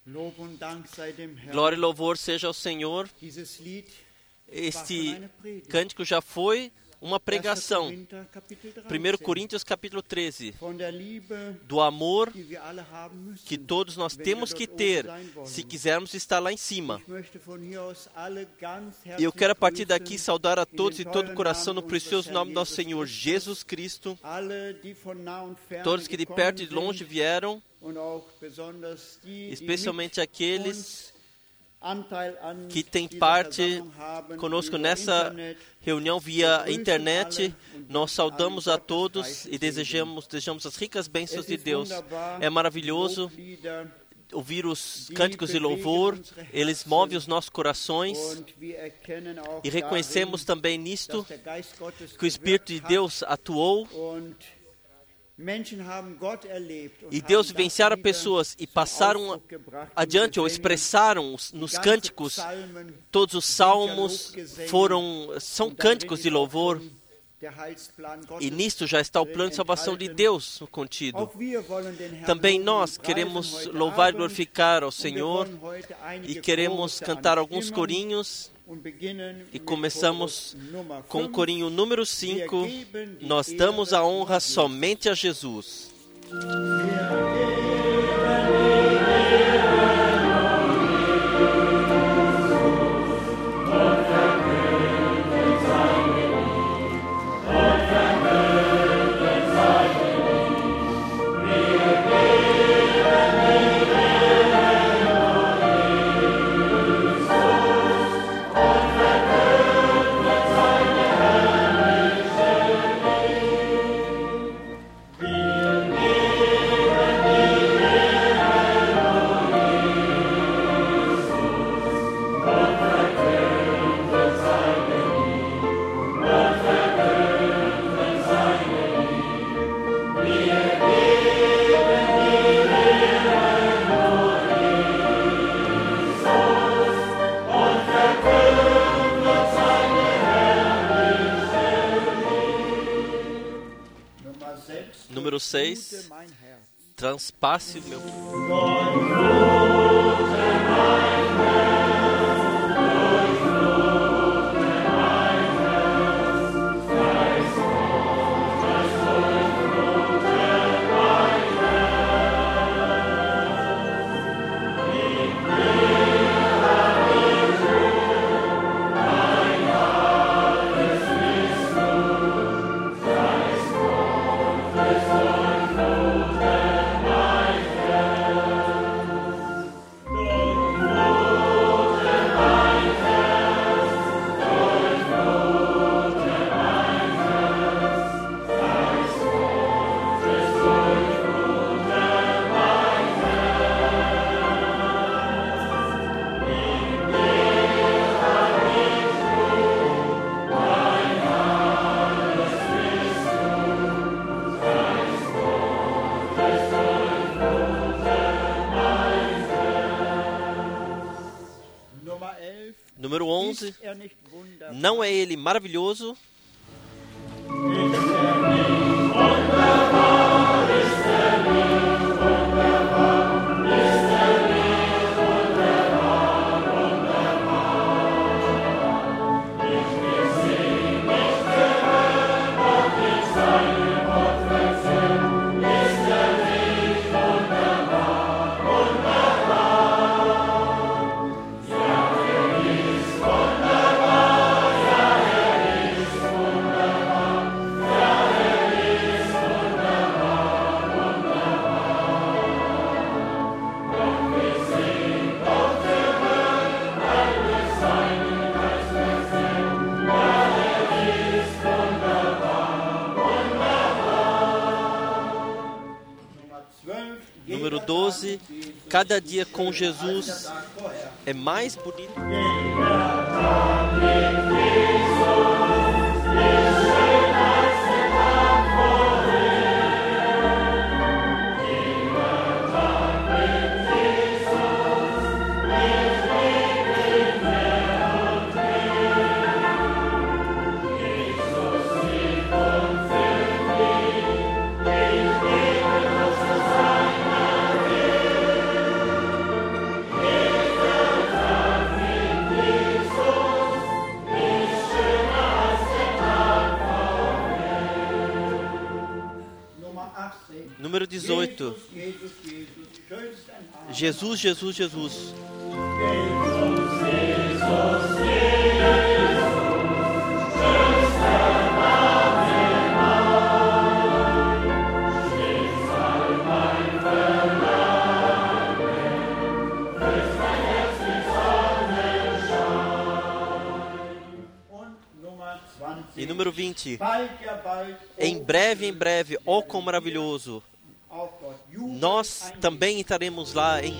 Lob und Dank sei dem Herrn. Glória e louvor seja ao Senhor. Dieses Lied Este cântico já foi uma 1. pregação. Korinther, Kapitel 1 Coríntios capítulo 13. von der Liebe, Do amor die wir alle haben müssen. que todos nós temos que ter se quisermos estar lá em cima. Ich möchte von hier aus alle ganz E eu quero a partir herzlich daqui grüßen, saudar a todos in de den todo o tollen coração no Namen precioso unseres nome do Herrn nosso Senhor Jesus Cristo. alle, die von nah und ferne Todos que de gekommen perto e de longe sind, vieram, und auch besonders die, especialmente die mit aqueles uns Anteil an que têm dieser parte Versammlung haben, conosco über nessa Internet. reunião via internet. Nós saudamos a todos e desejamos as ricas bênçãos Es de ist Deus. wunderbar, É maravilhoso Loblieder, ouvir os cânticos de louvor, eles movem os nossos corações und wir erkennen auch e reconhecemos darin, também nisto dass der Geist Gottes que o Espírito de gewirkt Deus atuou hat und Menschen haben Gott erlebt und e Deus haben das venciaram wieder pessoas e zum passaram Ausdruck gebracht im adiante ou Gesängen. expressaram nos Die ganze cânticos. Psalmen Todos os salmos são und cânticos de darin ist auch louvor. schon der Heilsplan E Gottes nisto já está o plano de salvação de Deus contido. Auch wir wollen den Herrn Também loben nós und queremos preisen heute louvar e Abend. glorificar ao Und wir Senhor wollen heute einige e queremos Chorus cantar alguns anstimmen corinhos. und beginnen E mit começamos Chorus Nummer com o 5. corinho número 5. Nós damos a honra somente a Jesus. Número 6. Transpasse o meu. Número 11. Não é ele maravilhoso? Número 12. Cada dia com Jesus é mais bonito. 18. Jesus, Jesus, Jesus. E número 20. Em breve, ó quão maravilhoso. Nós também estaremos lá em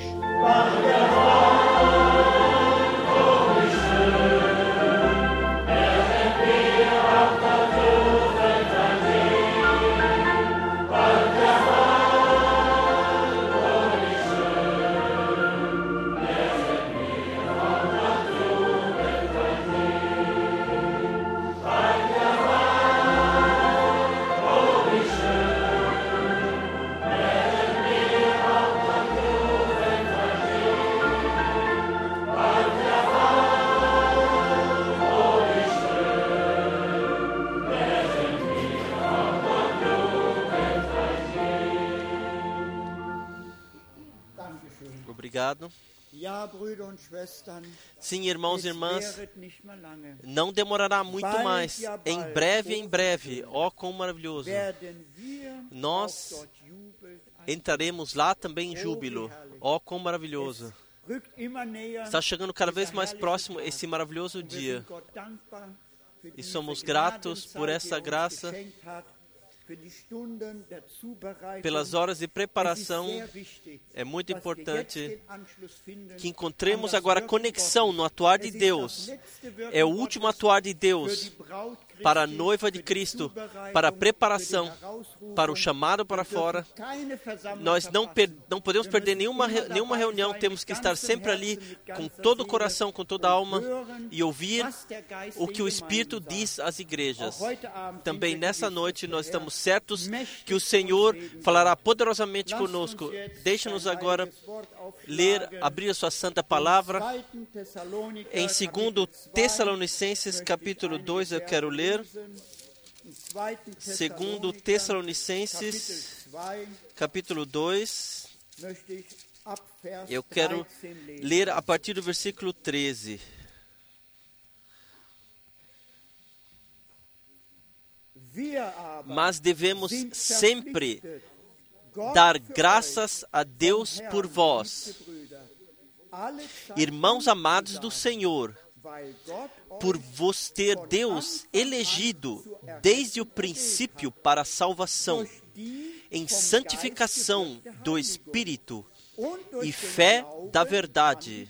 Obrigado. Sim, irmãos e irmãs, não demorará muito mais. Em breve, ó quão maravilhoso. Nós entraremos lá também em júbilo. Ó quão maravilhoso. Está chegando cada vez mais próximo esse maravilhoso dia. E somos gratos por essa graça, pelas horas de preparação. É muito importante que encontremos agora conexão no atuar de Deus. É o último atuar de Deus para a noiva de Cristo, para a preparação, para o chamado para fora. Nós não podemos perder nenhuma reunião, temos que estar sempre ali com todo o coração, com toda a alma e ouvir o que o Espírito diz às igrejas. Também nessa noite nós estamos certos que o Senhor falará poderosamente conosco. Deixe-nos agora abrir a sua santa palavra. Em 2 Tessalonicenses, capítulo 2, eu quero ler. 2 Tessalonicenses, capítulo 2. Eu quero ler a partir do versículo 13. Mas devemos sempre dar graças a Deus por vós, irmãos amados do Senhor, por vos ter Deus elegido desde o princípio para a salvação, em santificação do Espírito e fé da verdade,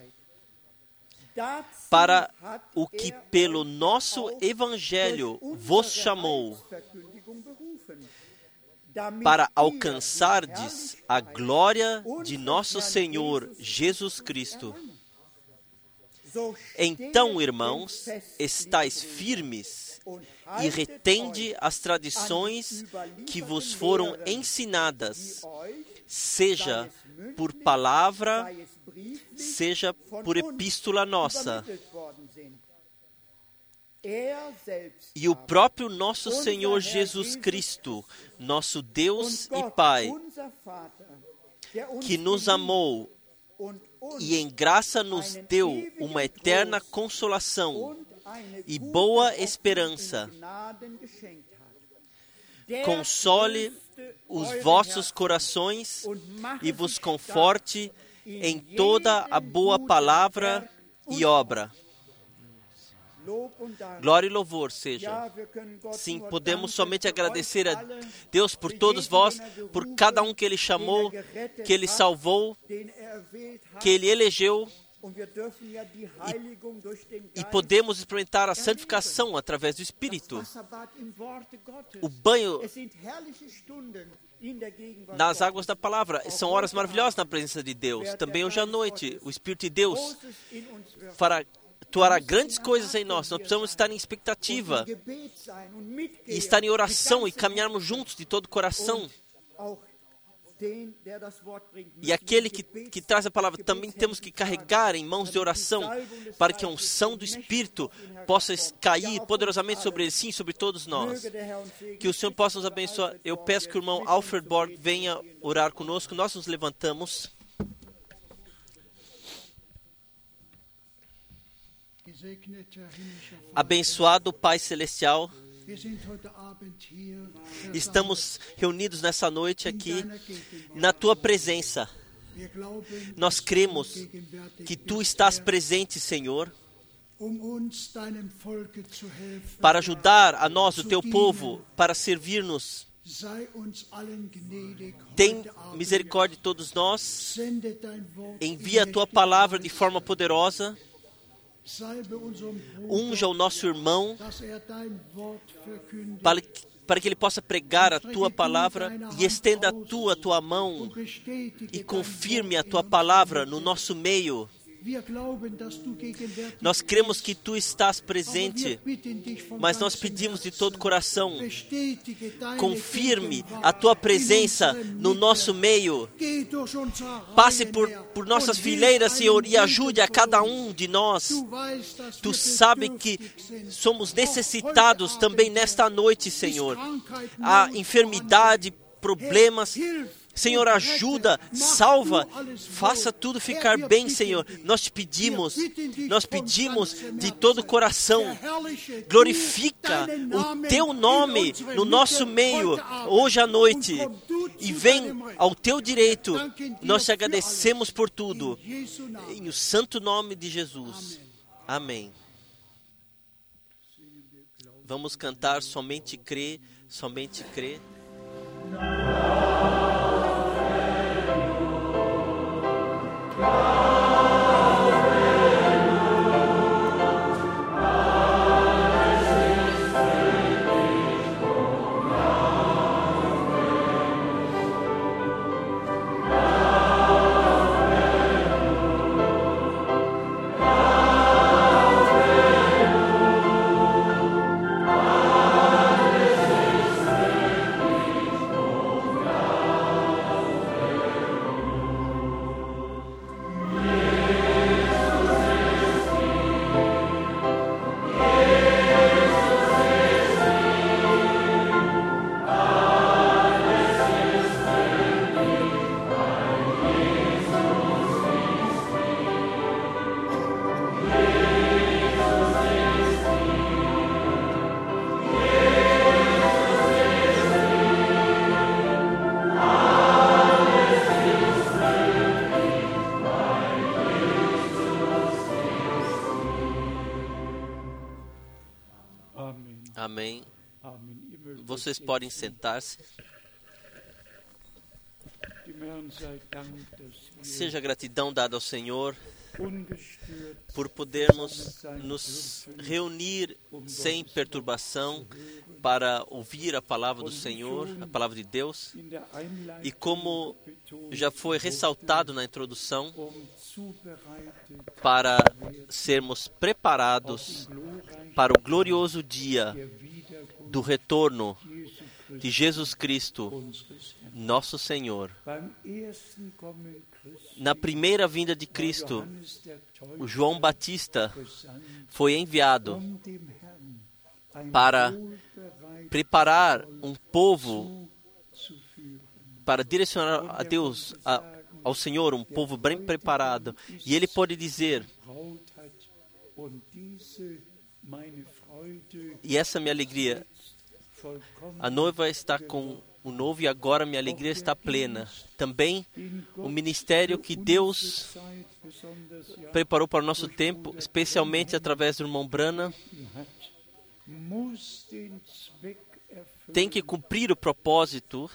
para o que pelo nosso Evangelho vos chamou, para alcançardes a glória de nosso Senhor Jesus Cristo. Então, irmãos, estais firmes e retende as tradições que vos foram ensinadas, seja por palavra, seja por epístola nossa. E o próprio nosso Senhor Jesus Cristo, nosso Deus e Pai, que nos amou e em graça nos deu uma eterna consolação e boa esperança, console os vossos corações e vos conforte em toda a boa palavra e obra. Glória e louvor seja. Sim, podemos somente agradecer a Deus por todos vós, por cada um que Ele chamou, que Ele salvou, que Ele elegeu. E podemos experimentar a santificação através do Espírito. O banho nas águas da palavra são horas maravilhosas na presença de Deus. Também hoje à noite, o Espírito de Deus atuará grandes coisas em nós. Nós precisamos estar em expectativa e estar em oração e caminharmos juntos de todo o coração. E aquele que traz a palavra, também temos que carregar em mãos de oração, para que a unção do Espírito possa cair poderosamente sobre ele, sim, sobre todos nós. Que o Senhor possa nos abençoar. Eu peço que o irmão Alfred Borg venha orar conosco. Nós nos levantamos. Abençoado Pai Celestial, estamos reunidos nessa noite aqui na Tua presença. Nós cremos que Tu estás presente, Senhor, para ajudar a nós, o Teu povo, para servir-nos. Tem misericórdia de todos nós. Envia a Tua palavra de forma poderosa. Unja o nosso irmão para que ele possa pregar a Tua palavra e estenda a Tua mão e confirme a Tua palavra no nosso meio. Nós cremos que Tu estás presente, mas nós pedimos de todo o coração, confirme a Tua presença no nosso meio. Passe por nossas fileiras, Senhor, e ajude a cada um de nós. Tu sabe que somos necessitados também nesta noite, Senhor. Há enfermidade, problemas. Senhor, ajuda, salva, faça tudo ficar bem, Senhor. Nós te pedimos de todo o coração, glorifica o Teu nome no nosso meio, hoje à noite, e vem ao Teu direito. Nós te agradecemos por tudo, em o santo nome de Jesus. Amém. Vamos cantar Somente Crê, Somente Crê. Amém. Vocês podem sentar-se. Seja gratidão dada ao Senhor por podermos nos reunir sem perturbação para ouvir a palavra do Senhor, a palavra de Deus. E como já foi ressaltado na introdução, para sermos preparados para o glorioso dia do retorno de Jesus Cristo, nosso Senhor. Na primeira vinda de Cristo, o João Batista foi enviado para preparar um povo, para direcionar a Deus, ao Senhor, um povo bem preparado. E ele pode dizer: e essa é minha alegria, a noiva está com o noivo e agora minha alegria está plena. Também o ministério que Deus preparou para o nosso tempo, especialmente através do irmão Branham, tem que cumprir o propósito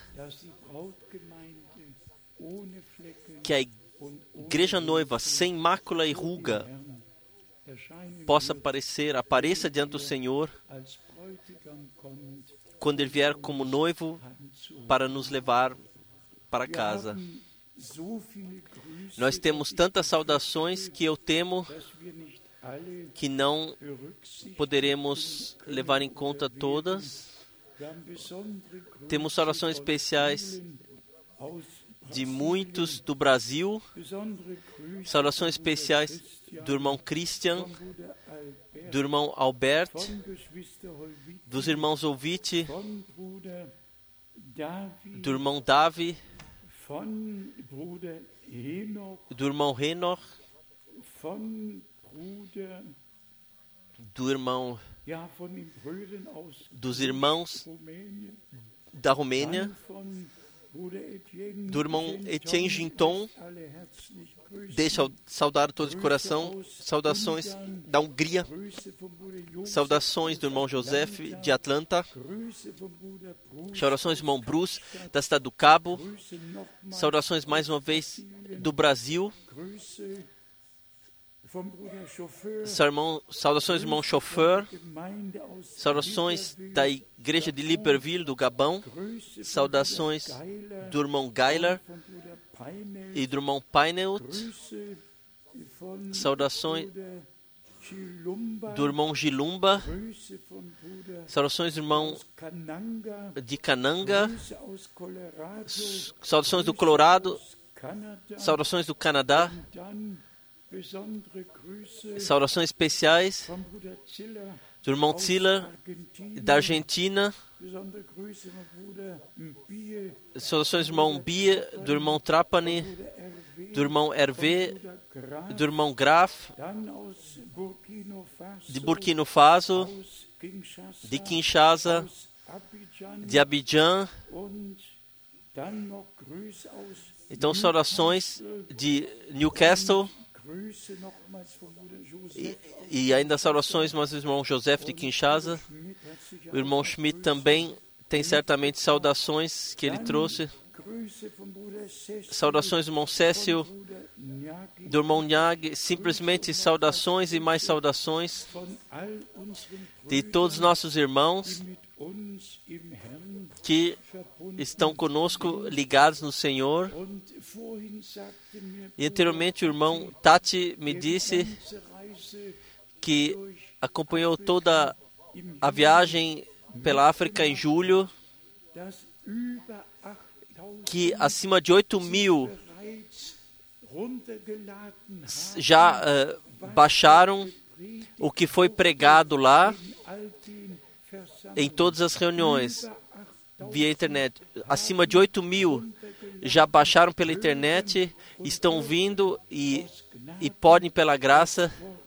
que a igreja noiva, sem mácula e ruga, possa apareça diante do Senhor quando Ele vier como noivo para nos levar para casa. Nós temos tantas saudações que eu temo que não poderemos levar em conta todas. Temos saudações especiais de muitos do Brasil, saudações especiais do irmão Christian, do irmão Albert, dos irmãos Ovite, do irmão Davi, do irmão Renor, dos irmãos da Romênia, do irmão Etienne Ginton. Deixa eu saudar todos de coração. Saudações da Hungria. Saudações do irmão Joseph de Atlanta. Saudações do irmão Bruce da cidade do Cabo. Saudações mais uma vez do Brasil. Saudações do irmão Chauffeur. Saudações da igreja de Libreville, do Gabão. Saudações do irmão Geiler e do irmão Paineut. Saudações do irmão Gilumba. Saudações do irmão de Cananga. Saudações do Colorado. Saudações do Canadá. Saudações especiais do irmão Ziller, da Argentina. Saudações do irmão Bia, do irmão Trapani, do irmão Hervé, do irmão Graf, de Burkina Faso, de Kinshasa, de Abidjan. Então, saudações de Newcastle. E ainda saudações mais do irmão Joseph de Kinshasa. O irmão Schmidt também tem certamente saudações que ele trouxe. Saudações do irmão Cécio, do irmão Nhag, simplesmente saudações e mais saudações de todos os nossos irmãos que estão conosco ligados no Senhor. E anteriormente o irmão Tati me disse que acompanhou toda a viagem pela África em julho, que acima de 8.000 já baixaram o que foi pregado lá em todas as reuniões via internet. Acima de 8.000 já baixaram pela internet, estão vindo e podem, pela graça,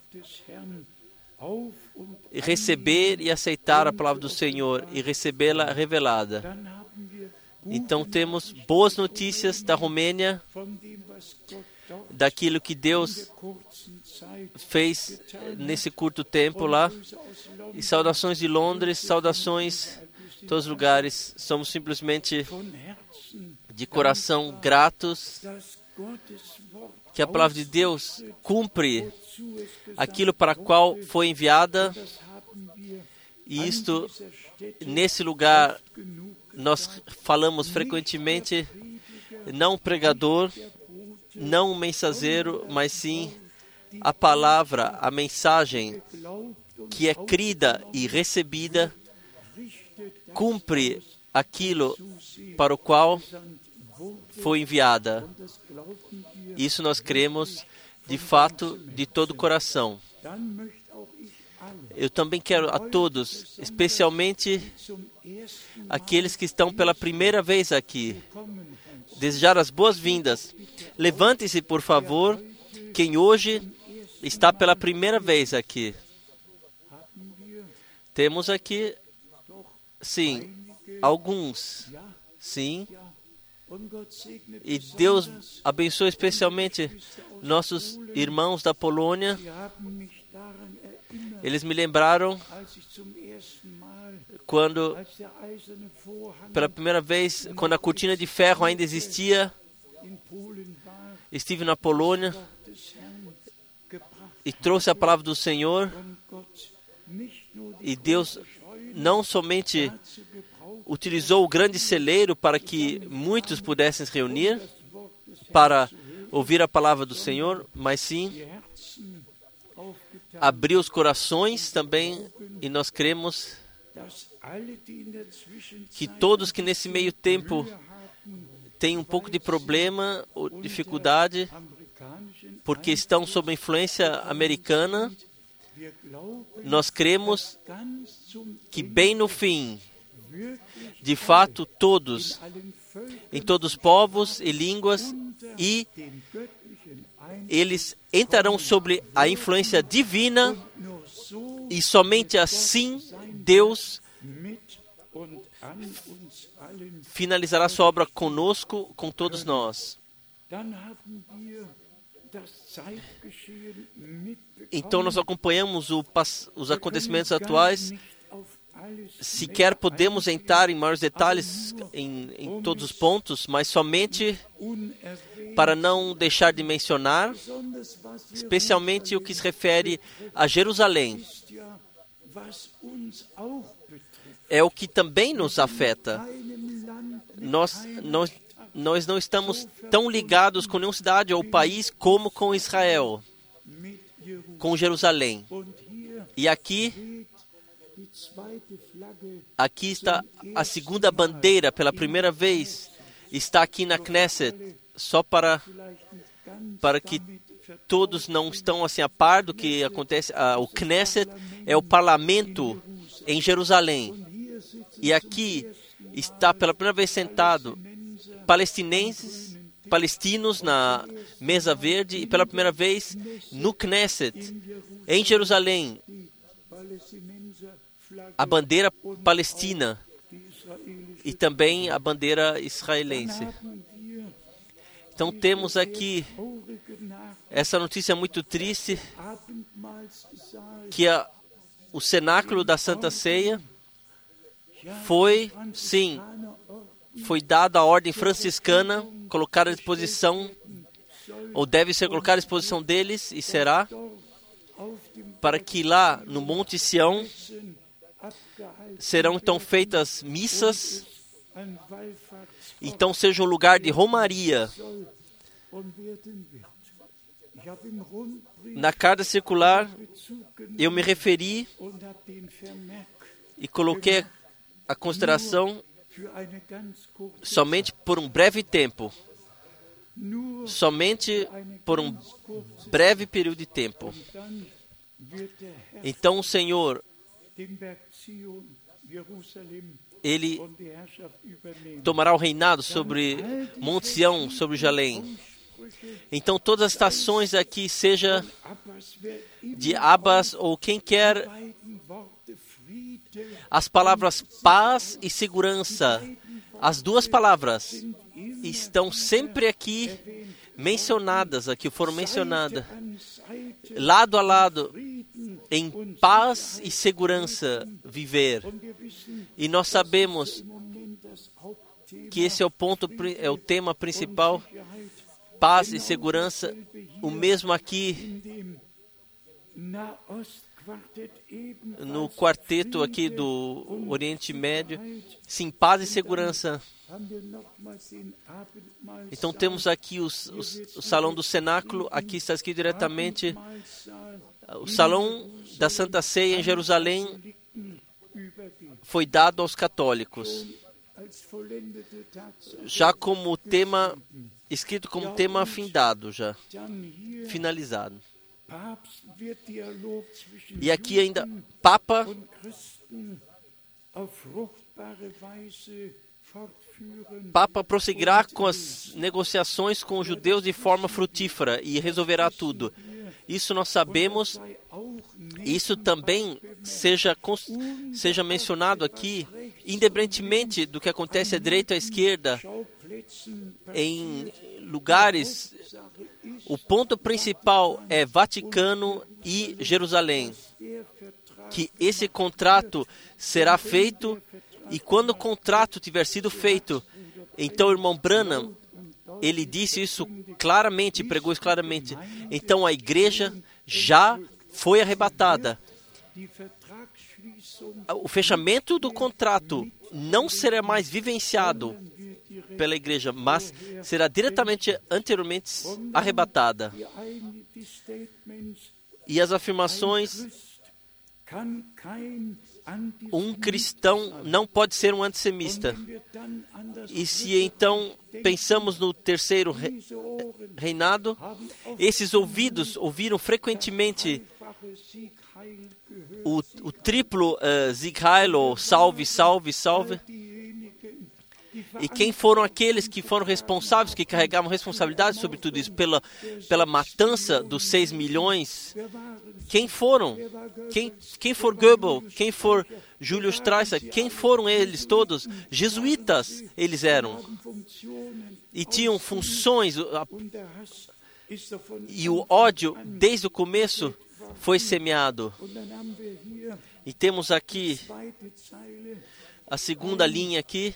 receber e aceitar a palavra do Senhor e recebê-la revelada. Então temos boas notícias da Romênia, daquilo que Deus fez nesse curto tempo lá. E saudações de Londres, saudações de todos os lugares. Somos simplesmente de coração gratos que a palavra de Deus cumpre aquilo para qual foi enviada. E isto, nesse lugar, nós falamos frequentemente, não um pregador, não um mensageiro, mas sim a palavra, a mensagem que é crida e recebida, cumpre aquilo para o qual foi enviada. Isso nós cremos de fato, de todo o coração. Eu também quero a todos, especialmente aqueles que estão pela primeira vez aqui, desejar as boas-vindas. Levante-se, por favor, quem hoje está pela primeira vez aqui. Temos aqui, sim, alguns, sim. E Deus abençoe especialmente nossos irmãos da Polônia. Eles me lembraram quando, pela primeira vez, quando a cortina de ferro ainda existia, estive na Polônia e trouxe a palavra do Senhor. E Deus não somente utilizou o grande celeiro para que muitos pudessem se reunir para ouvir a palavra do Senhor, mas sim abriu os corações também, e nós cremos que todos que nesse meio tempo têm um pouco de problema ou dificuldade porque estão sob a influência americana. Nós cremos que bem no fim, de fato, todos, em todos os povos e línguas, e eles entrarão sobre a influência divina, e somente assim Deus finalizará sua obra conosco, com todos nós. Então nós acompanhamos os acontecimentos atuais. Sequer podemos entrar em maiores detalhes em todos os pontos, mas somente para não deixar de mencionar, especialmente o que se refere a Jerusalém. É o que também nos afeta. Nós não estamos tão ligados com nenhuma cidade ou país como com Israel, com Jerusalém. E aqui está a segunda bandeira, pela primeira vez, está aqui na Knesset, só para que todos não estão assim a par do que acontece. O Knesset é o parlamento em Jerusalém. E aqui está pela primeira vez sentado palestinos na mesa verde, e pela primeira vez no Knesset, em Jerusalém, a bandeira palestina e também a bandeira israelense. Então temos aqui essa notícia muito triste, que o cenáculo da Santa Ceia foi dada a ordem franciscana, colocar à disposição, ou deve ser colocada à disposição deles, e será, para que lá no Monte Sião serão então feitas missas, então seja um lugar de romaria. Na carta circular eu me referi e coloquei a consideração somente por um breve tempo, somente por um breve período de tempo. Então o Senhor, Ele tomará o reinado sobre Monte Sião, sobre Jerusalém. Então todas as estações aqui, seja de Abbas ou quem quer, as palavras paz e segurança, as duas palavras estão sempre aqui mencionadas, aqui foram mencionadas, lado a lado, em paz e segurança viver. E nós sabemos que esse é o tema principal, paz e segurança, o mesmo aqui no quarteto aqui do Oriente Médio. Sim, paz e segurança. Então temos aqui o salão do cenáculo, aqui está escrito diretamente, o salão da Santa Ceia em Jerusalém foi dado aos católicos, já como tema, escrito como tema findado, já finalizado. E aqui ainda, Papa prosseguirá com as negociações com os judeus de forma frutífera e resolverá tudo. Isso nós sabemos. Isso também seja mencionado aqui, independentemente do que acontece à direita ou à esquerda, em lugares, o ponto principal é Vaticano e Jerusalém, que esse contrato será feito, e quando o contrato tiver sido feito, então o irmão Branham, ele disse isso claramente, pregou isso claramente, então a igreja já foi arrebatada. O fechamento do contrato não será mais vivenciado pela igreja, mas será diretamente anteriormente arrebatada. E as afirmações Um cristão não pode ser um antissemita. E se então pensamos no terceiro reinado, esses ouvidos ouviram frequentemente o triplo Sieg Heil, ou salve, salve, salve. E quem foram aqueles que foram responsáveis, que carregavam responsabilidade sobre tudo isso, pela matança dos 6 milhões? Quem foram? Quem for Goebbels? Quem for Júlio Streicher? Quem foram eles todos? Jesuítas eles eram. E tinham funções. E o ódio, desde o começo, foi semeado. E temos aqui a segunda linha aqui.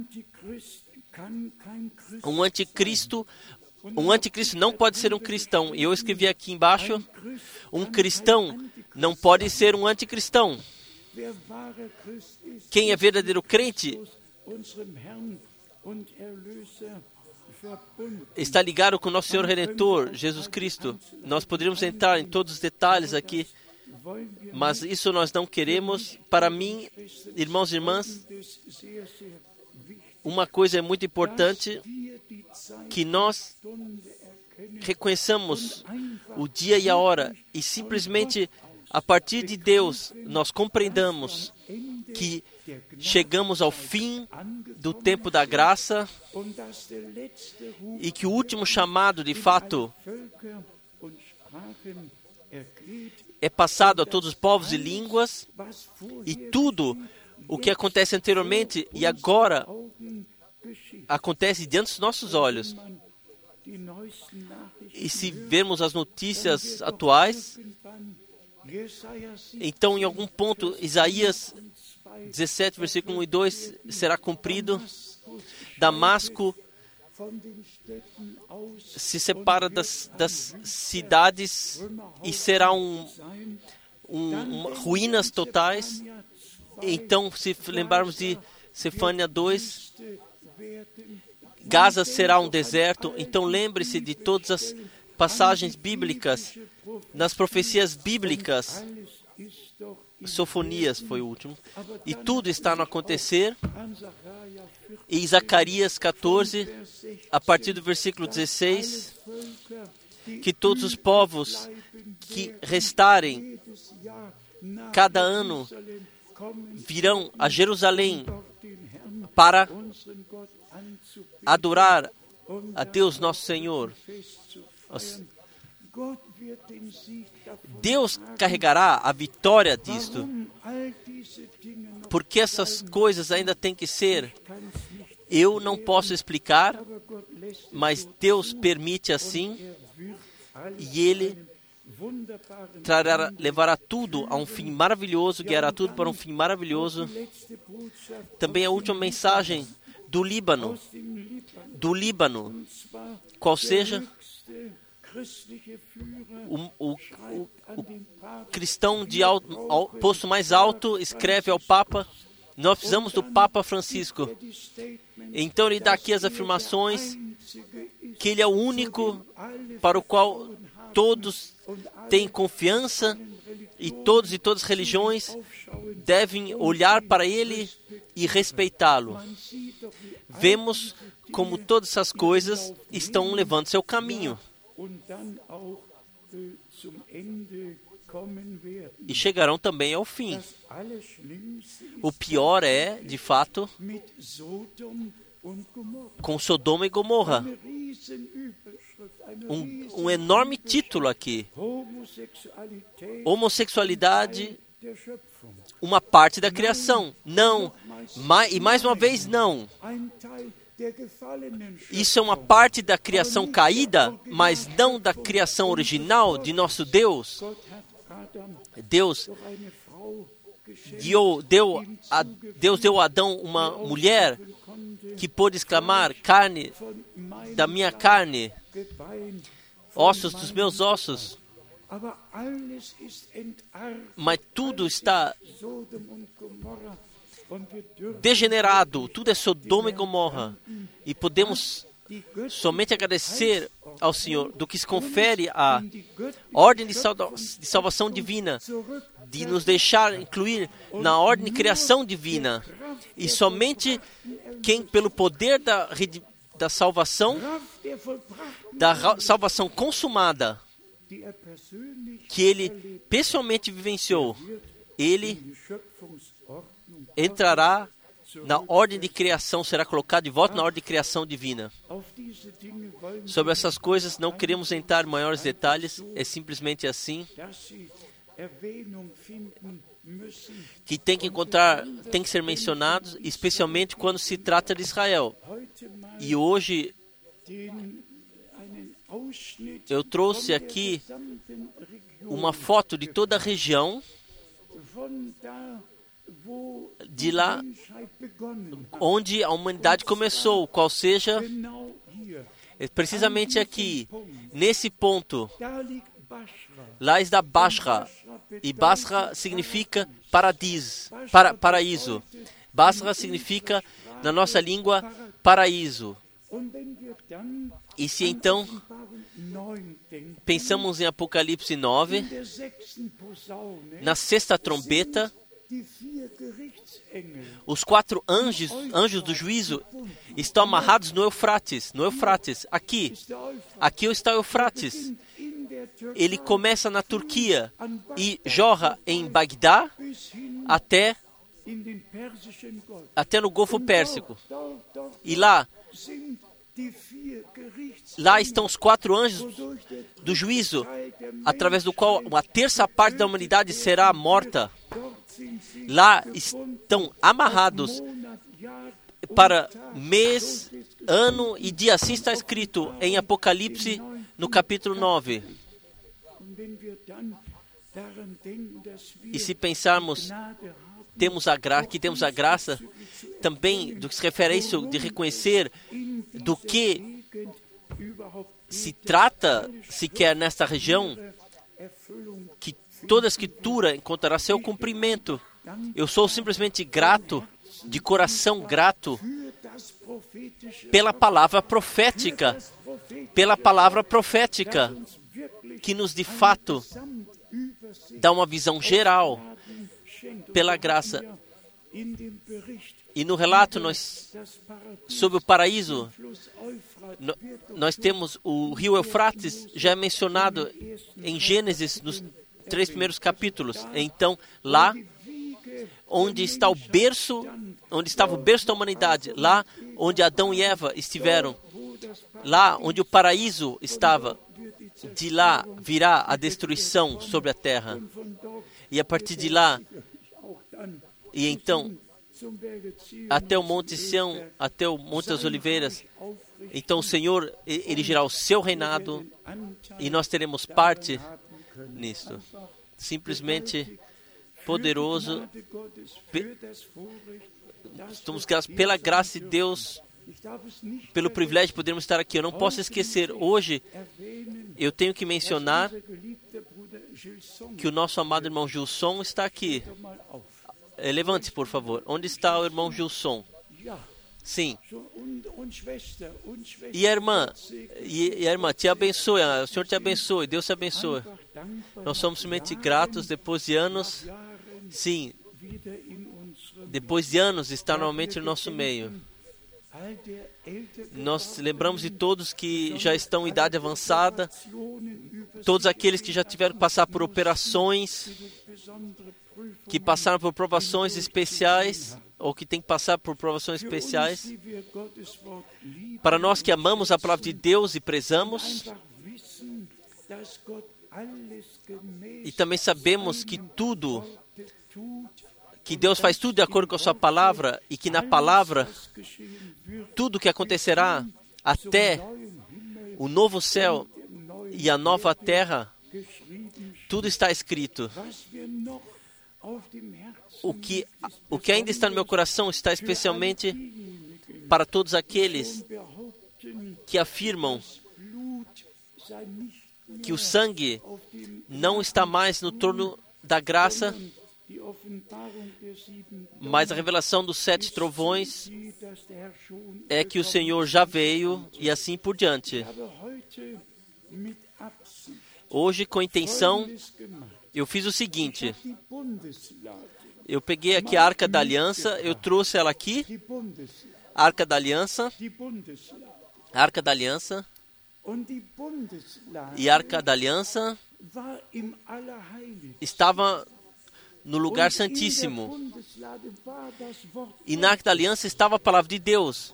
Um anticristo não pode ser um cristão. E eu escrevi aqui embaixo, um cristão não pode ser um anticristão. Quem é verdadeiro crente está ligado com nosso Senhor Redentor, Jesus Cristo. Nós poderíamos entrar em todos os detalhes aqui, mas isso nós não queremos. Para mim, irmãos e irmãs, uma coisa é muito importante, que nós reconheçamos o dia e a hora, e simplesmente a partir de Deus nós compreendamos que chegamos ao fim do tempo da graça e que o último chamado, de fato, é passado a todos os povos e línguas, e tudo o que acontece anteriormente e agora acontece diante dos nossos olhos. E se vermos as notícias atuais, então em algum ponto Isaías 17, versículo 1 e 2 será cumprido. Damasco se separa das cidades e será ruínas totais. Então, se lembrarmos de Sefânia 2, Gaza será um deserto. Então, lembre-se de todas as passagens bíblicas, nas profecias bíblicas. Sofonias foi o último. E tudo está no acontecer. Em Zacarias 14, a partir do versículo 16, que todos os povos que restarem cada ano virão a Jerusalém para adorar a Deus nosso Senhor. Deus carregará a vitória disto. Porque essas coisas ainda têm que ser. Eu não posso explicar, mas Deus permite assim, e Ele levará tudo a um fim maravilhoso, guiará tudo para um fim maravilhoso. Também a última mensagem do Líbano, qual seja o cristão de posto mais alto escreve ao Papa: nós precisamos do Papa Francisco. Então ele dá aqui as afirmações que ele é o único para o qual todos têm confiança, e todos e todas as religiões devem olhar para ele e respeitá-lo. Vemos como todas essas coisas estão levando seu caminho. E chegarão também ao fim. O pior é, de fato, com Sodoma e Gomorra. Um enorme título aqui. Homossexualidade, uma parte da criação. Não. E mais uma vez, não. Isso é uma parte da criação caída, mas não da criação original de nosso Deus. Deus deu a Adão uma mulher que pôde exclamar: carne da minha carne, ossos dos meus ossos. Mas tudo está degenerado, tudo é Sodoma e Gomorra. E podemos somente agradecer ao Senhor do que se confere a ordem de salvação divina de nos deixar incluir na ordem de criação divina. E somente quem, pelo poder da salvação consumada, que ele pessoalmente vivenciou, ele entrará na ordem de criação, será colocado de volta na ordem de criação divina. Sobre essas coisas não queremos entrar em maiores detalhes, é simplesmente assim, que tem que ser mencionados, especialmente quando se trata de Israel. E hoje eu trouxe aqui uma foto de toda a região, de lá onde a humanidade começou, qual seja, precisamente aqui, nesse ponto, lá está Basra, e Basra significa paraíso. Basra significa, na nossa língua, paraíso. E se então pensamos em Apocalipse 9, na sexta trombeta, os 4 anjos do juízo estão amarrados no Eufrates. Aqui está o Eufrates. Ele começa na Turquia e jorra em Bagdá até no Golfo Pérsico. E lá estão os 4 anjos do juízo, através do qual uma terça parte da humanidade será morta. Lá estão amarrados para mês, ano e dia. Assim está escrito em Apocalipse, no capítulo 9. E se pensarmos que temos a graça também do que se refere a isso, de reconhecer do que se trata sequer nesta região, que toda a Escritura encontrará seu cumprimento. Eu sou simplesmente grato, de coração grato, pela palavra profética, que nos de fato dá uma visão geral, pela graça. E no relato sobre o paraíso, nós temos o rio Eufrates, já é mencionado em Gênesis, nos 3 primeiros capítulos. Então, lá onde estava o berço da humanidade, lá onde Adão e Eva estiveram, lá onde o paraíso estava, de lá virá a destruição sobre a terra. E a partir de lá, e então, até o Monte Sião, até o Monte das Oliveiras, então o Senhor erigirá o seu reinado e nós teremos parte nisto. Simplesmente poderoso. Estamos gratos pela graça de Deus, pelo privilégio de podermos estar aqui. Eu não posso esquecer, hoje eu tenho que mencionar que o nosso amado irmão Gilson está aqui. Levante-se, por favor. Onde está o irmão Gilson? Sim. E a irmã, te abençoe. O Senhor te abençoe. Deus te abençoe. Nós somos simplesmente gratos depois de anos. Sim. Depois de anos, está novamente no nosso meio. Nós lembramos de todos que já estão em idade avançada, todos aqueles que já tiveram que passar por operações, que passaram por provações especiais, ou que têm que passar por provações especiais. Para nós que amamos a palavra de Deus e prezamos, e também sabemos que Deus faz tudo de acordo com a sua palavra, e que na palavra, tudo que acontecerá até o novo céu e a nova terra, tudo está escrito. O que ainda está no meu coração está especialmente para todos aqueles que afirmam que o sangue não está mais no trono da graça, mas a revelação dos 7 trovões é que o Senhor já veio e assim por diante. Hoje, com intenção, eu fiz o seguinte: Eu peguei aqui a Arca da Aliança, eu trouxe ela aqui, Arca da Aliança, Arca da Aliança, e a Arca da Aliança estava no lugar santíssimo. E na Arca da Aliança estava a palavra de Deus.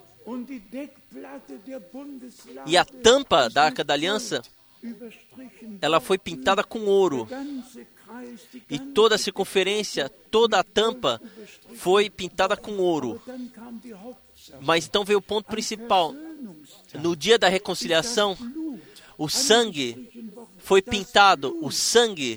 E a tampa da Arca da Aliança, ela foi pintada com ouro. E toda a circunferência, toda a tampa foi pintada com ouro. Mas então veio o ponto principal. No dia da reconciliação, o sangue foi pintado. O sangue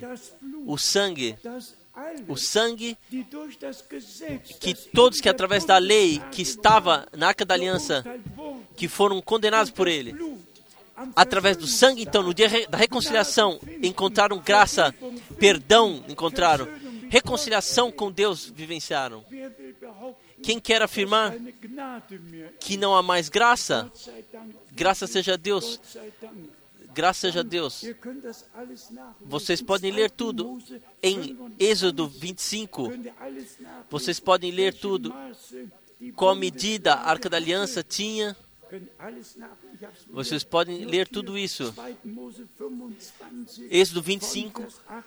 que todos que através da lei que estava na Arca da Aliança, que foram condenados por ele, através do sangue, então, no dia da reconciliação, encontraram graça, perdão, encontraram reconciliação com Deus, vivenciaram. Quem quer afirmar que não há mais graça, graças seja a Deus. Graças seja a Deus. Vocês podem ler tudo em Êxodo 25. Vocês podem ler tudo. Qual medida a Arca da Aliança tinha. Vocês podem ler tudo isso. Êxodo 25,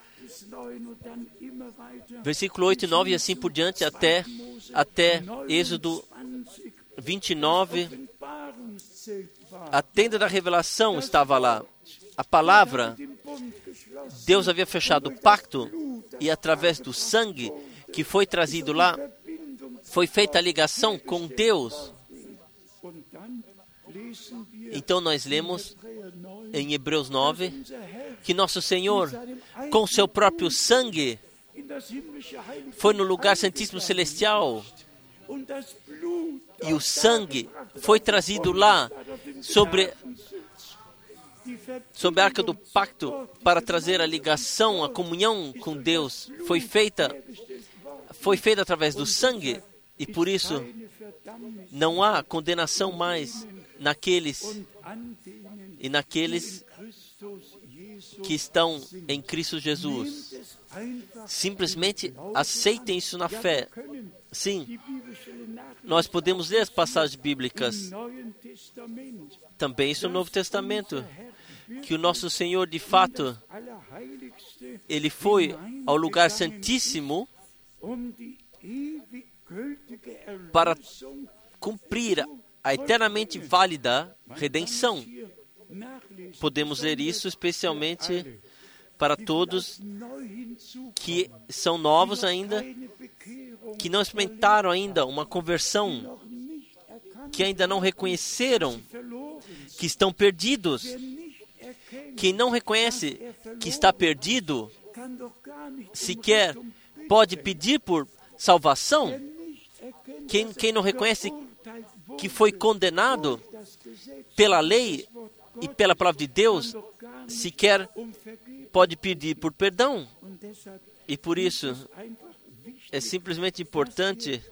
versículo 8 e 9 e assim por diante até Êxodo 29. A tenda da revelação estava lá. A palavra, Deus havia fechado o pacto e através do sangue que foi trazido lá, foi feita a ligação com Deus. Então nós lemos em Hebreus 9 que nosso Senhor, com seu próprio sangue, foi no lugar santíssimo celestial. E o sangue foi trazido lá sobre a Arca do Pacto para trazer a ligação, a comunhão com Deus. Foi feita através do sangue e por isso não há condenação mais naqueles que estão em Cristo Jesus. Simplesmente aceitem isso na fé. Sim, nós podemos ler as passagens bíblicas. Também isso no Novo Testamento. Que o nosso Senhor, de fato, Ele foi ao lugar santíssimo para cumprir a eternamente válida redenção. Podemos ler isso especialmente para todos que são novos ainda, que não experimentaram ainda uma conversão, que ainda não reconheceram que estão perdidos. Quem não reconhece que está perdido, sequer pode pedir por salvação. Quem não reconhece que foi condenado pela lei e pela palavra de Deus, sequer pode pedir por perdão. E por isso, é simplesmente importante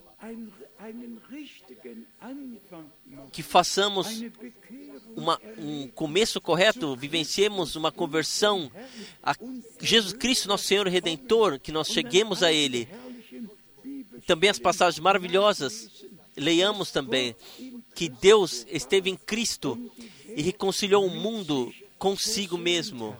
que façamos um começo correto, vivenciemos uma conversão a Jesus Cristo, nosso Senhor Redentor, que nós cheguemos a Ele. Também as passagens maravilhosas, leiamos também que Deus esteve em Cristo e reconciliou o mundo consigo mesmo.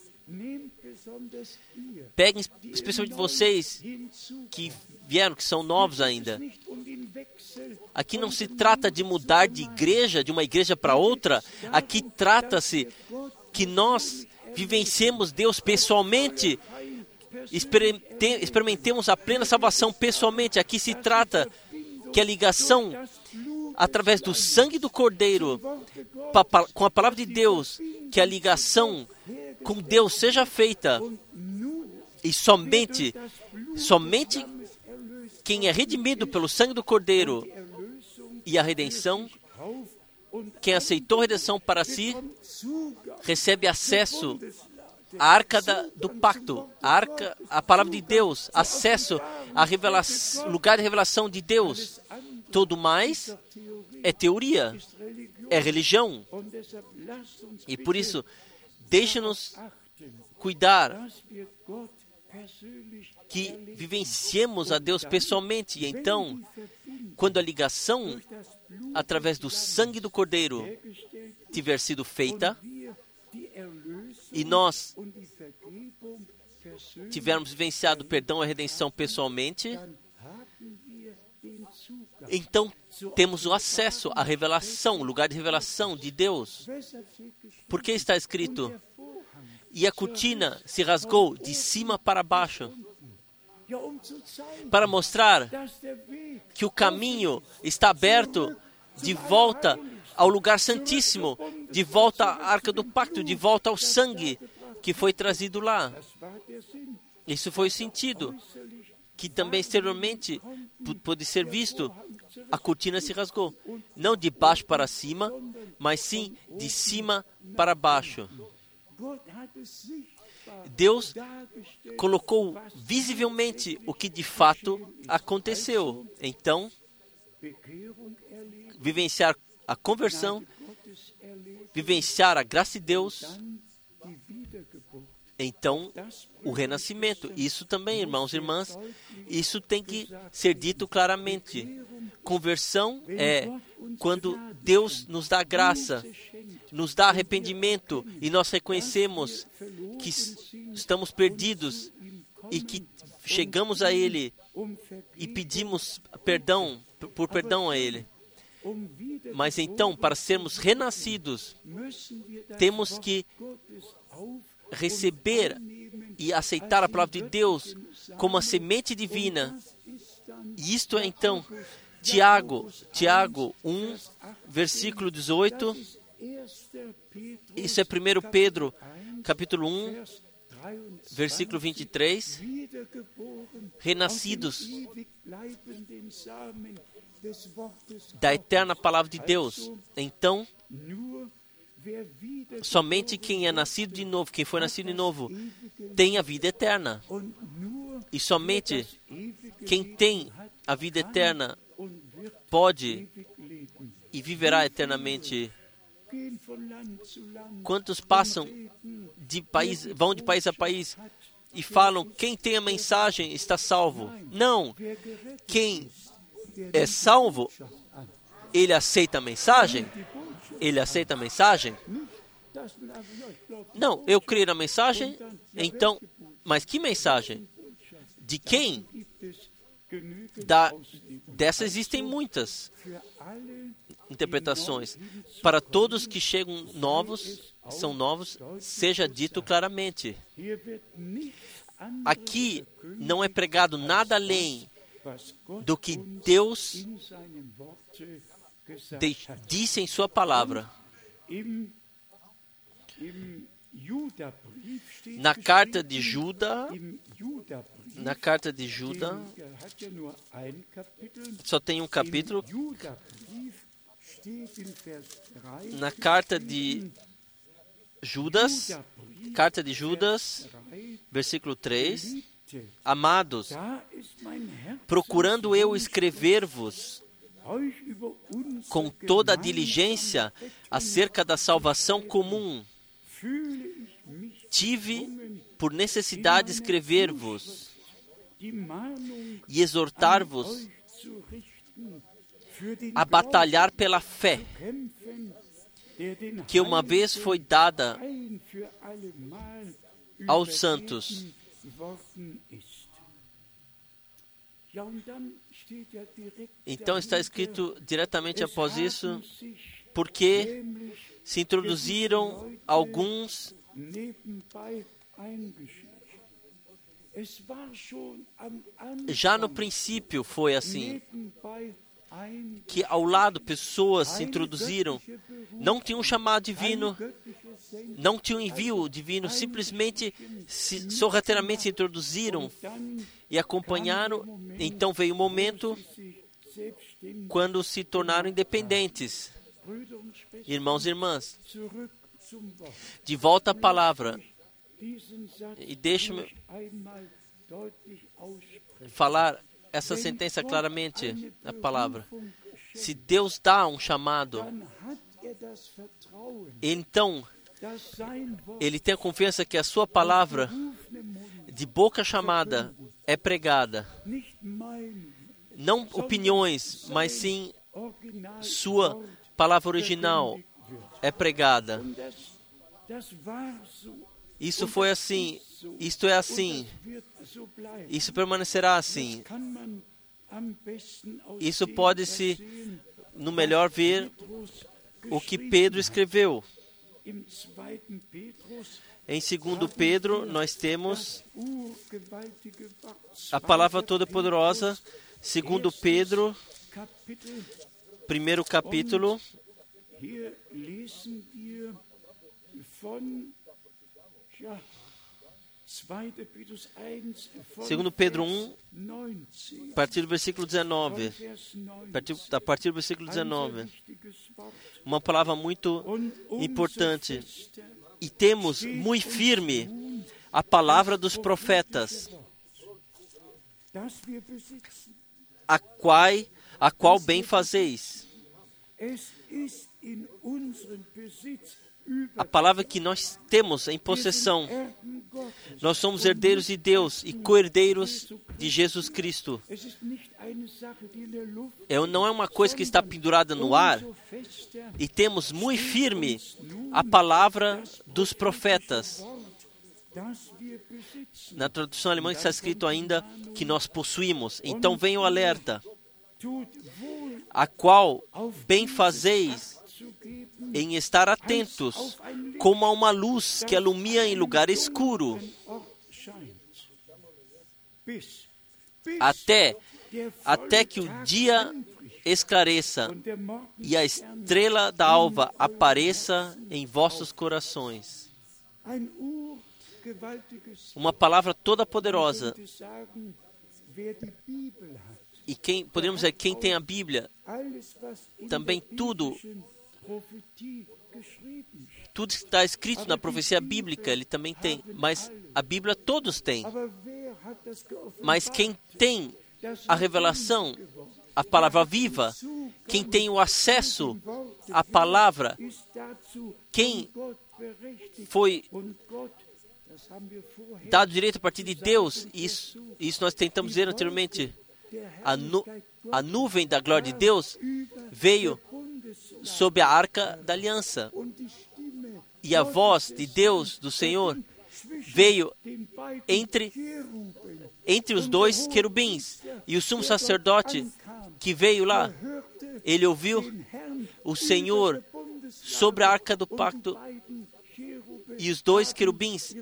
Peguem, especialmente vocês que vieram, que são novos ainda. Aqui não se trata de mudar de igreja, de uma igreja para outra. Aqui trata-se que nós vivenciemos Deus pessoalmente, experimentemos a plena salvação pessoalmente. Aqui se trata que a ligação através do sangue do Cordeiro com a palavra de Deus, que a ligação com Deus seja feita. E somente quem é redimido pelo sangue do Cordeiro e a redenção, quem aceitou a redenção para si, recebe acesso à arca do pacto, a palavra de Deus, acesso ao lugar de revelação de Deus. Tudo mais é teoria, é religião. E por isso, deixe-nos cuidar que vivenciemos a Deus pessoalmente. E então, quando a ligação através do sangue do Cordeiro tiver sido feita, e nós tivermos vivenciado o perdão e a redenção pessoalmente, então temos o acesso à revelação, o lugar de revelação de Deus. Porque está escrito, e a cortina se rasgou de cima para baixo, para mostrar que o caminho está aberto de volta ao lugar santíssimo, de volta à arca do pacto, de volta ao sangue que foi trazido lá. Isso foi o sentido, que também exteriormente pôde ser visto. A cortina se rasgou, não de baixo para cima, mas sim de cima para baixo. Deus colocou visivelmente o que de fato aconteceu. Então, vivenciar a conversão, vivenciar a graça de Deus, então o renascimento. Isso também, irmãos e irmãs, isso tem que ser dito claramente. Conversão é quando Deus nos dá graça, nos dá arrependimento e nós reconhecemos que estamos perdidos e que chegamos a Ele e pedimos perdão a Ele. Mas então, para sermos renascidos, temos que receber e aceitar a palavra de Deus como a semente divina. E isto é então Tiago 1, versículo 18. Isso é 1 Pedro, capítulo 1, versículo 23. Renascidos da eterna palavra de Deus. Então, somente quem é nascido de novo, quem foi nascido de novo, tem a vida eterna. E somente quem tem a vida eterna pode e viverá eternamente. Quantos passam vão de país a país e falam, quem tem a mensagem está salvo. Não, quem é salvo, ele aceita a mensagem? Ele aceita a mensagem? Não, eu creio na mensagem, então, mas que mensagem? De quem? Dessas existem muitas interpretações. Para todos que chegam são novos, seja dito claramente. Aqui não é pregado nada além do que Deus disse em sua palavra. Na carta de Judas, só tem um capítulo. Na carta de Judas, versículo 3, amados, procurando eu escrever-vos com toda a diligência acerca da salvação comum, tive por necessidade escrever-vos e exortar-vos a batalhar pela fé que uma vez foi dada aos santos. Então está escrito diretamente após isso, porque se introduziram alguns. Já no princípio foi assim, que ao lado pessoas se introduziram, não tinham um chamado divino, não tinham um envio divino, simplesmente sorrateiramente se introduziram e acompanharam. Então veio o momento quando se tornaram independentes. Irmãos e irmãs, de volta à palavra, e deixe-me falar essa sentença claramente, a palavra. Se Deus dá um chamado, então Ele tem a confiança que a sua palavra de boca chamada é pregada. Não opiniões, mas sim sua palavra original é pregada. Isso foi assim, isto é assim, isso permanecerá assim. Isso pode-se, no melhor, ver o que Pedro escreveu. Em 2 Pedro, nós temos a palavra toda-poderosa. 2 Pedro, primeiro capítulo. 2 Pedro 1, a partir do versículo 19. A partir do versículo 19. Uma palavra muito importante. E temos muito firme a palavra dos profetas, a qual bem fazeis. A palavra que nós temos em possessão. Nós somos herdeiros de Deus e co-herdeiros de Jesus Cristo. Não é uma coisa que está pendurada no ar. E temos muito firme a palavra dos profetas. Na tradução alemã está escrito ainda que nós possuímos. Então vem o alerta. A qual bem fazeis em estar atentos, como a uma luz que alumia em lugar escuro, até que o dia esclareça e a estrela da alva apareça em vossos corações. Uma palavra toda poderosa. E podemos dizer, quem tem a Bíblia, também tudo está escrito na profecia bíblica, ele também tem. Mas a Bíblia todos têm. Mas quem tem a revelação, a palavra viva, quem tem o acesso à palavra, quem foi dado direito a partir de Deus, isso nós tentamos dizer anteriormente, a nuvem da glória de Deus veio sob a arca da aliança. E a voz de Deus, do Senhor, veio entre os dois querubins. E o sumo sacerdote que veio lá, ele ouviu o Senhor sobre a arca do pacto e os dois querubins.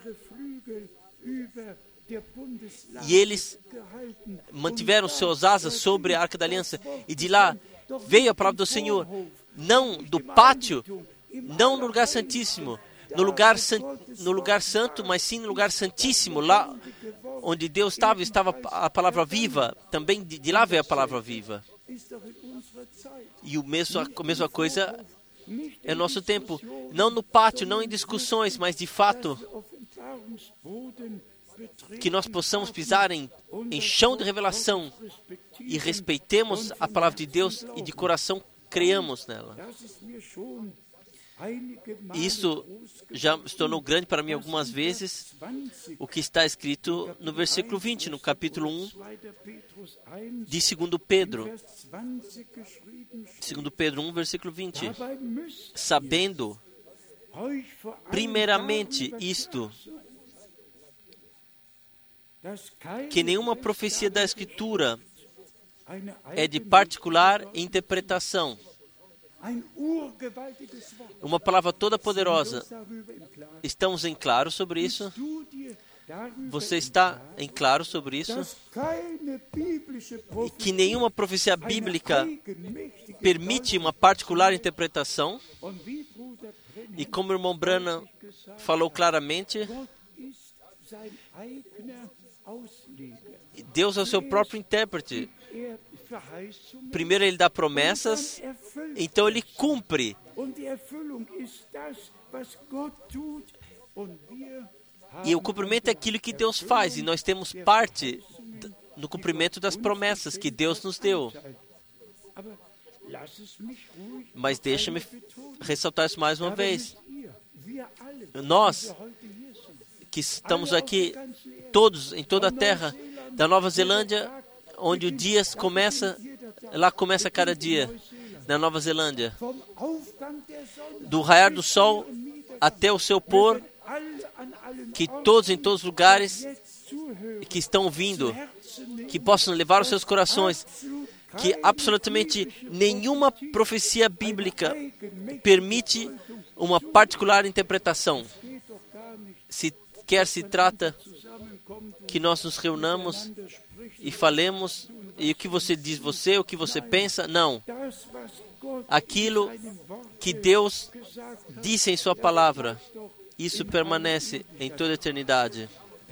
E eles mantiveram suas asas sobre a arca da aliança. E de lá veio a palavra do Senhor, não do pátio, não no lugar santíssimo, no lugar santo, mas sim no lugar santíssimo, lá onde Deus estava a palavra viva. Também de lá veio a palavra viva. E a mesma coisa é nosso tempo. Não no pátio, não em discussões, mas de fato que nós possamos pisar em chão de revelação e respeitemos a palavra de Deus e de coração creiamos nela. Isso já se tornou grande para mim algumas vezes, o que está escrito no versículo 20, no capítulo 1 de 2 Pedro. 2 Pedro 1, versículo 20. Sabendo, primeiramente, isto, que nenhuma profecia da Escritura é de particular interpretação. Uma palavra toda poderosa. Estamos em claro sobre isso? Você está em claro sobre isso? E que nenhuma profecia bíblica permite uma particular interpretação? E como o irmão Branham falou claramente, Deus é o seu próprio intérprete. Primeiro ele dá promessas, então ele cumpre. E o cumprimento é aquilo que Deus faz, e nós temos parte no cumprimento das promessas que Deus nos deu. Mas deixa-me ressaltar isso mais uma vez. Nós que estamos aqui, em toda a terra, da Nova Zelândia, onde o dia começa, lá começa cada dia, na Nova Zelândia. Do raiar do sol até o seu pôr, que todos em todos os lugares que estão ouvindo, que possam levar os seus corações, que absolutamente nenhuma profecia bíblica permite uma particular interpretação. Quer se trata que nós nos reunamos e falemos, e o que você diz você, o que você pensa, não. Aquilo que Deus disse em sua palavra, isso permanece em toda a eternidade.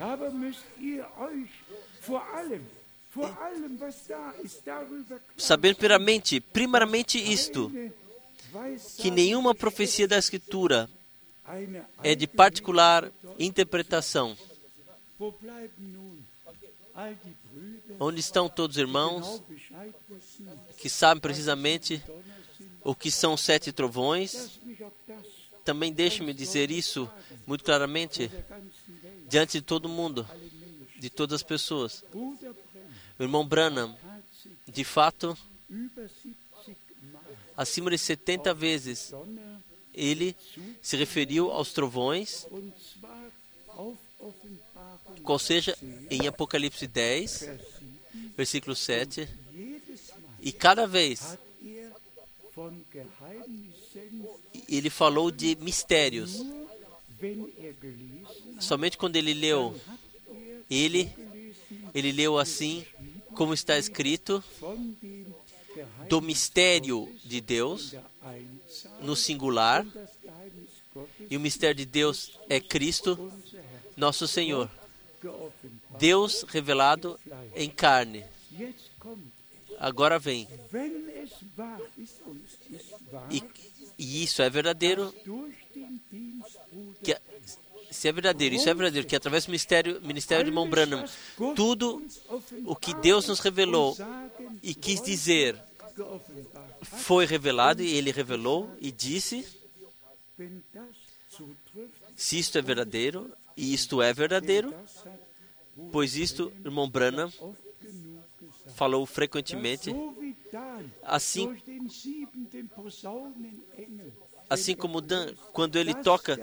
Saber primeiramente isto, que nenhuma profecia da Escritura é de particular interpretação. Onde estão todos os irmãos que sabem precisamente o que são 7 trovões? Também deixe-me dizer isso muito claramente diante de todo mundo, de todas as pessoas. O irmão Branham, de fato, acima de 70 vezes, ele se referiu aos trovões, qual seja em Apocalipse 10, versículo 7, e cada vez ele falou de mistérios. Somente quando ele leu, ele leu assim, como está escrito, do mistério de Deus, no singular, e o mistério de Deus é Cristo, nosso Senhor. Deus revelado em carne. Agora vem. E isso é verdadeiro. Se é verdadeiro, isso é verdadeiro, que através do ministério de irmão Branham, tudo o que Deus nos revelou e quis dizer foi revelado, e Ele revelou e disse. Se isto é verdadeiro, e isto é verdadeiro, pois isto, irmão Branham falou frequentemente, assim como Dan, quando ele toca,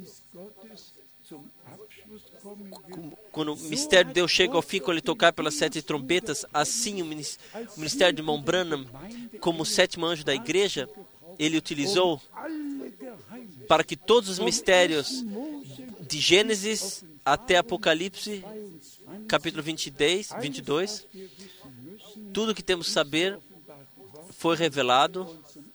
quando o mistério de Deus chega ao fim, quando ele tocar pelas 7 trombetas, assim o ministério de irmão Branham, como o 7º anjo da igreja, ele utilizou para que todos os mistérios de Gênesis até Apocalipse, capítulo 22, tudo que temos que saber foi revelado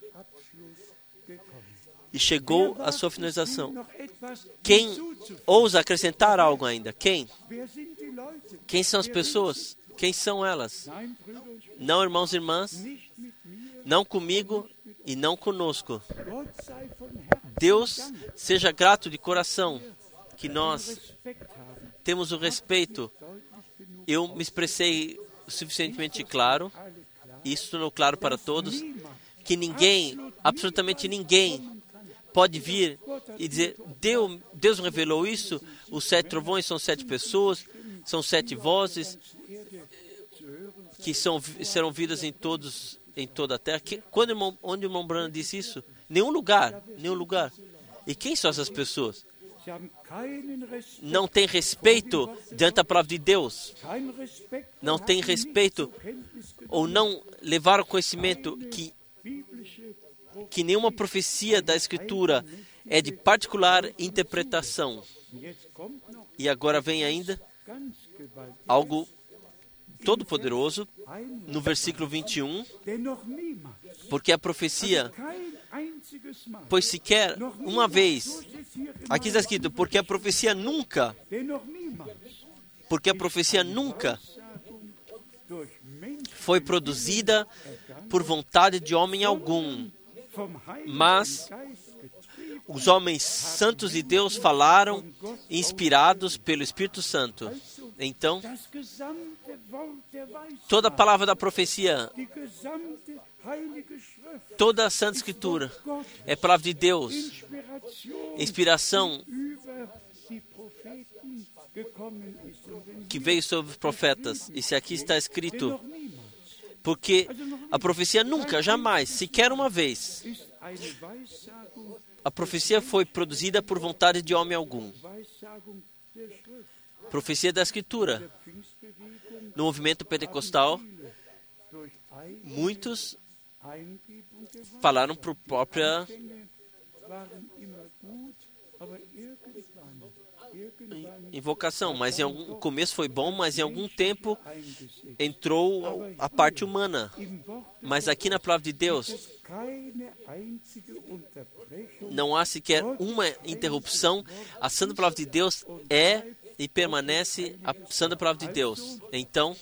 e chegou à sua finalização. Quem ousa acrescentar algo ainda? Quem? Quem são as pessoas? Quem são elas? Não, irmãos e irmãs, não comigo e não conosco. Deus seja grato de coração que nós temos o respeito. Eu me expressei suficientemente claro, isso tornou claro para todos, que ninguém, absolutamente ninguém, pode vir e dizer, Deus revelou isso, os 7 trovões são 7 pessoas, são 7 vozes que serão ouvidas em toda a terra. Onde o irmão Branham disse isso? Nenhum lugar. E quem são essas pessoas? Não tem respeito diante da palavra de Deus. Não tem respeito ou não levaram conhecimento que nenhuma profecia da Escritura é de particular interpretação. E agora vem ainda algo todo-poderoso no versículo 21, porque a profecia, pois sequer uma vez, aqui está escrito, porque a profecia nunca foi produzida por vontade de homem algum, mas os homens santos de Deus falaram, inspirados pelo Espírito Santo. Então, toda a palavra da profecia, toda a Santa Escritura é palavra de Deus. Inspiração que veio sobre os profetas. E se aqui está escrito, porque a profecia nunca, jamais, sequer uma vez, a profecia foi produzida por vontade de homem algum. Profecia da Escritura. No movimento pentecostal, muitos falaram por própria invocação, mas o começo foi bom, mas em algum tempo entrou a parte humana. Mas aqui na palavra de Deus não há sequer uma interrupção. A santa palavra de Deus é e permanece a santa palavra de Deus. Então,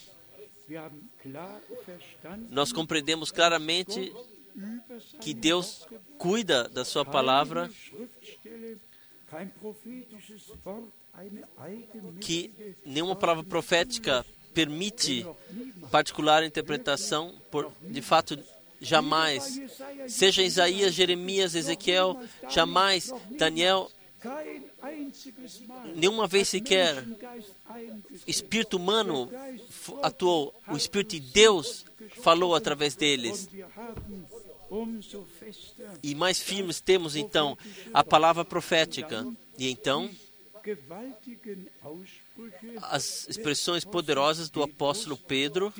nós compreendemos claramente que Deus cuida da sua palavra, que nenhuma palavra profética permite particular interpretação, de fato, jamais. Seja Isaías, Jeremias, Ezequiel, jamais, Daniel, nenhuma vez sequer espírito humano atuou, o Espírito de Deus falou através deles. E mais firmes temos então a palavra profética. E então, as expressões poderosas do apóstolo Pedro,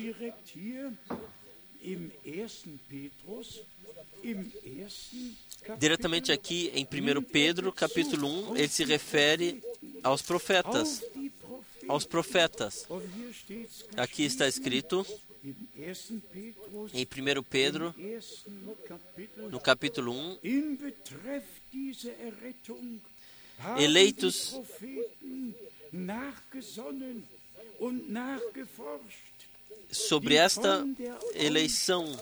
diretamente aqui em 1 Pedro, capítulo 1, ele se refere aos profetas. Aos profetas. Aqui está escrito, em 1 Pedro, no capítulo 1, eleitos sobre esta eleição,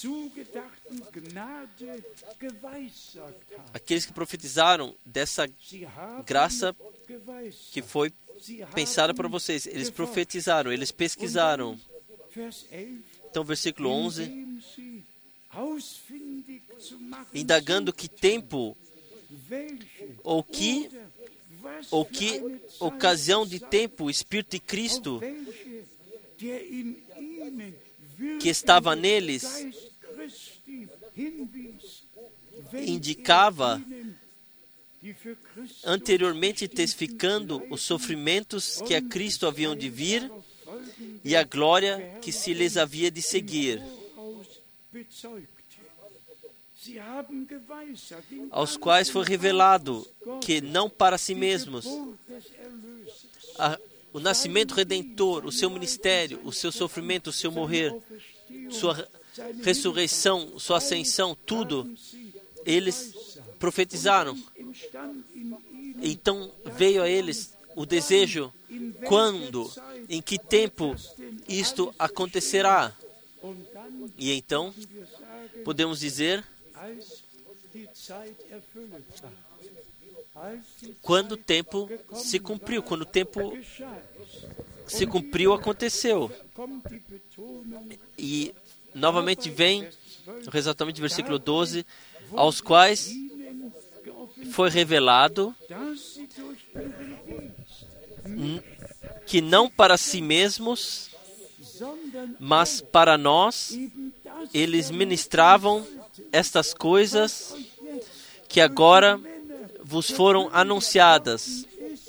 aqueles que profetizaram dessa graça que foi pensada para vocês, eles profetizaram, eles pesquisaram. Então, versículo 11, indagando que tempo ou que ocasião de tempo o Espírito de Cristo que estava neles indicava, anteriormente testificando os sofrimentos que a Cristo haviam de vir e a glória que se lhes havia de seguir, aos quais foi revelado que não para si mesmos, o nascimento redentor, o seu ministério, o seu sofrimento, o seu morrer, sua ressurreição, sua ascensão, tudo, eles profetizaram. Então veio a eles o desejo, quando, em que tempo isto acontecerá? E então podemos dizer, quando o tempo se cumpriu, quando o tempo se cumpriu, aconteceu. E novamente vem, exatamente versículo 12, aos quais foi revelado que não para si mesmos, mas para nós, eles ministravam estas coisas que agora vos foram anunciadas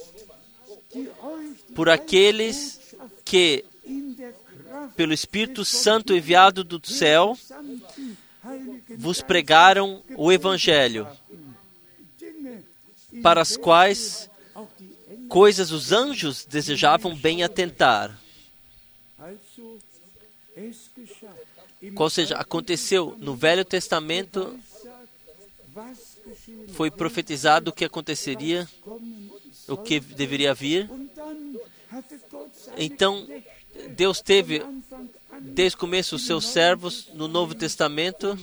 por aqueles que, pelo Espírito Santo enviado do céu, vos pregaram o Evangelho, para as quais coisas os anjos desejavam bem atentar. Ou seja, aconteceu no Velho Testamento, foi profetizado o que aconteceria, o que deveria vir. Então, Deus teve, desde o começo, os seus servos no Novo Testamento,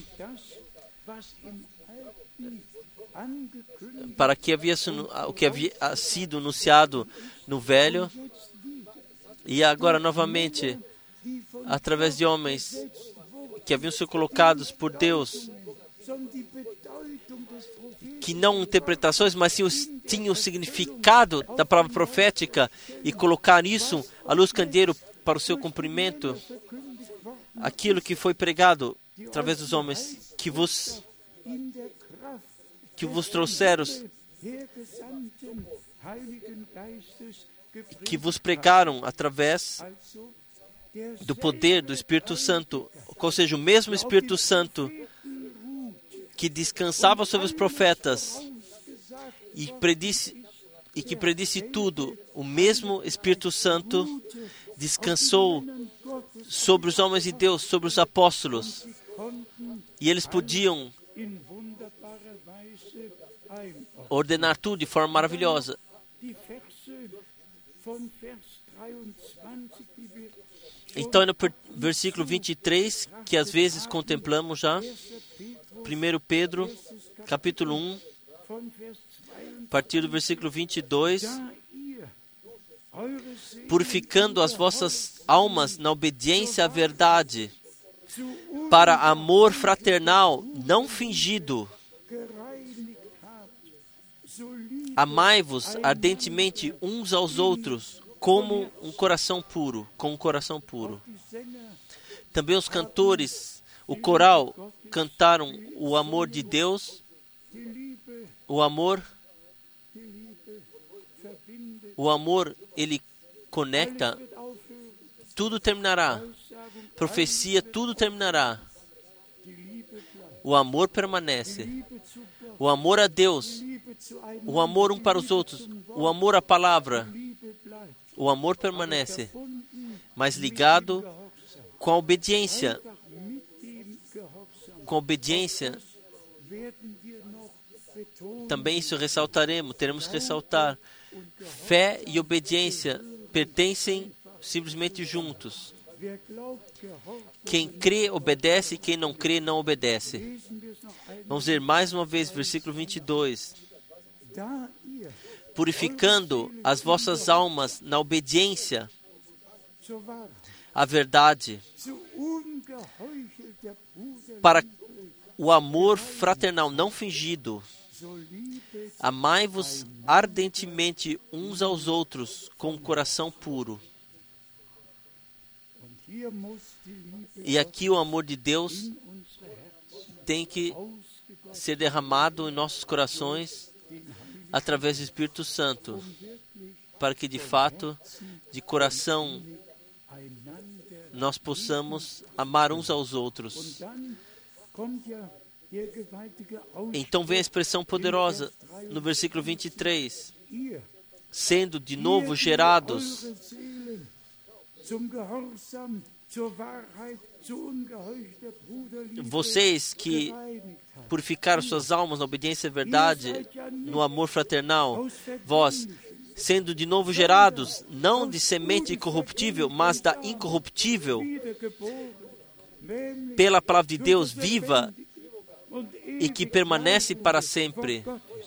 para que o que havia sido anunciado no Velho, e agora novamente, através de homens que haviam sido colocados por Deus, que não interpretações, mas tinham o significado da palavra profética e colocar isso à luz candeeiro para o seu cumprimento, aquilo que foi pregado através dos homens que vos trouxeram, que vos pregaram através do poder do Espírito Santo, ou seja, o mesmo Espírito Santo que descansava sobre os profetas e que predisse tudo, o mesmo Espírito Santo descansou sobre os homens de Deus, sobre os apóstolos, e eles podiam ordenar tudo de forma maravilhosa. Então, no versículo 23, que às vezes contemplamos já, 1 Pedro, capítulo 1, a partir do versículo 22, purificando as vossas almas na obediência à verdade, para amor fraternal não fingido. Amai-vos ardentemente uns aos outros, com um coração puro. Também os cantores, o coral, cantaram o amor de Deus, o amor, ele conecta, tudo terminará, profecia, tudo terminará, o amor permanece, o amor a Deus, o amor um para os outros, o amor à palavra, o amor permanece, mas ligado com a obediência. Com a obediência, também isso ressaltaremos, teremos que ressaltar. Fé e obediência pertencem simplesmente juntos. Quem crê, obedece, quem não crê, não obedece. Vamos ver mais uma vez, versículo 22. Purificando as vossas almas na obediência à verdade, para o amor fraternal não fingido. Amai-vos ardentemente uns aos outros com um coração puro. E aqui o amor de Deus tem que ser derramado em nossos corações através do Espírito Santo, para que de fato, de coração, nós possamos amar uns aos outros. Então vem a expressão poderosa no versículo 23. Sendo de novo gerados vocês que purificaram suas almas na obediência à verdade, no amor fraternal, vós, sendo de novo gerados, não de semente incorruptível, mas da incorruptível, pela palavra de Deus viva e que permanece para sempre.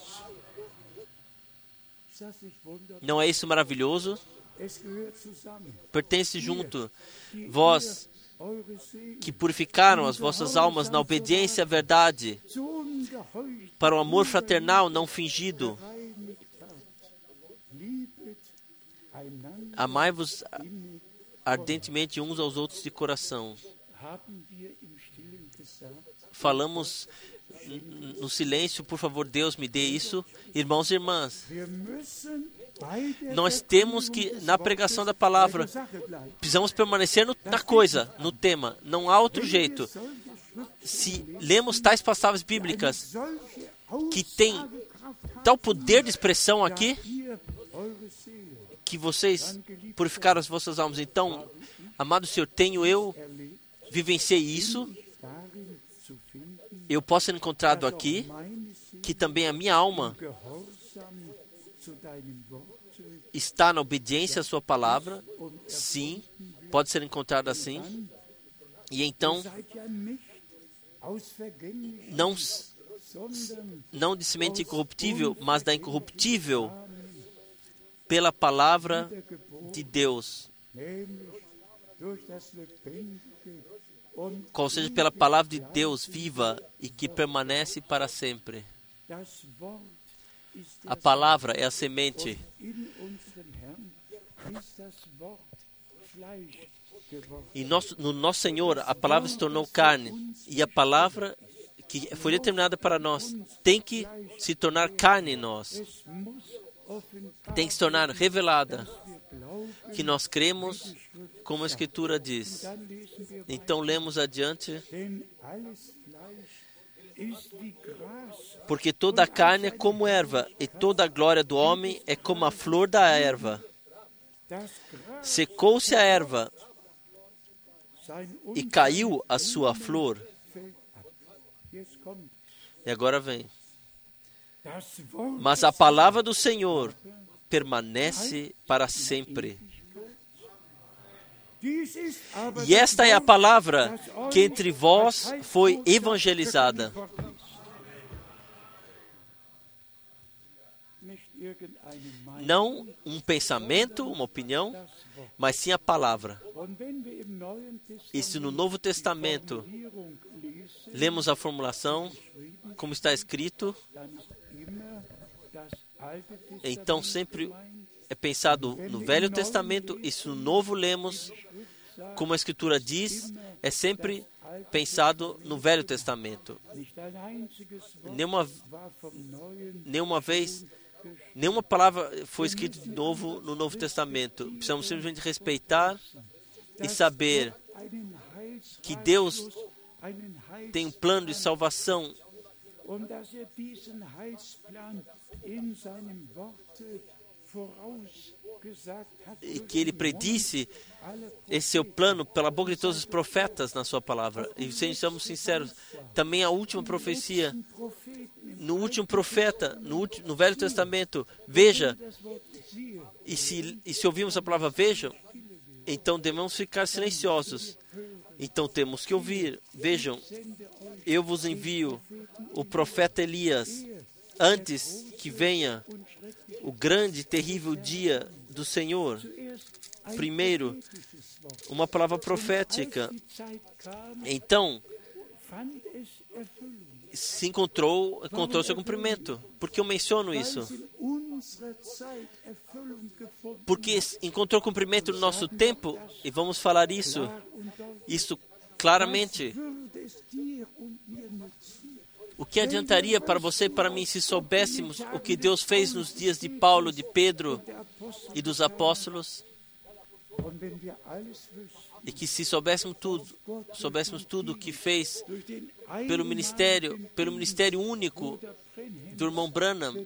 Não é isso maravilhoso? Pertence junto. Vós que purificaram as vossas almas na obediência à verdade, para o amor fraternal não fingido. Amai-vos ardentemente uns aos outros de coração. Falamos no silêncio, por favor, Deus me dê isso. Irmãos e irmãs, nós temos que, na pregação da palavra, precisamos permanecer na coisa, no tema. Não há outro jeito. Se lemos tais passagens bíblicas que tem tal poder de expressão aqui, que vocês purificaram as vossas almas. Então, amado Senhor, tenho eu vivenciei isso. Eu posso ser encontrado aqui, que também a minha alma está na obediência à sua palavra. Sim, pode ser encontrado assim. E então, não de semente incorruptível, mas da incorruptível, pela palavra de Deus. Qual seja pela palavra de Deus viva e que permanece para sempre. A palavra é a semente. E no nosso Senhor, a palavra se tornou carne. E a palavra que foi determinada para nós tem que se tornar carne em nós. Tem que se tornar revelada. Que nós cremos, como a Escritura diz. Então lemos adiante. Porque toda a carne é como erva, e toda a glória do homem é como a flor da erva. Secou-se a erva, e caiu a sua flor. E agora vem. Mas a palavra do Senhor permanece para sempre. E esta é a palavra que entre vós foi evangelizada. Não um pensamento, uma opinião, mas sim a palavra. E se no Novo Testamento lemos a formulação, como está escrito, então sempre é pensado no Velho Testamento, e se no Novo lemos, como a Escritura diz, é sempre pensado no Velho Testamento. Nenhuma vez, nenhuma palavra foi escrita de novo no Novo Testamento. Precisamos simplesmente respeitar e saber que Deus tem um plano de salvação e que Ele predisse esse seu plano pela boca de todos os profetas na sua palavra. E sejamos sinceros, também a última profecia, no último profeta, no Velho Testamento, veja, e se ouvirmos a palavra veja, então devemos ficar silenciosos. Então temos que ouvir. Vejam, eu vos envio o profeta Elias, antes que venha o grande e terrível dia do Senhor. Primeiro, uma palavra profética. Então, se encontrou seu cumprimento. Por que eu menciono isso? Porque encontrou cumprimento no nosso tempo, e vamos falar isso claramente. O que adiantaria para você e para mim se soubéssemos o que Deus fez nos dias de Paulo, de Pedro e dos apóstolos? E que se soubéssemos tudo o que fez pelo ministério único do irmão Branham,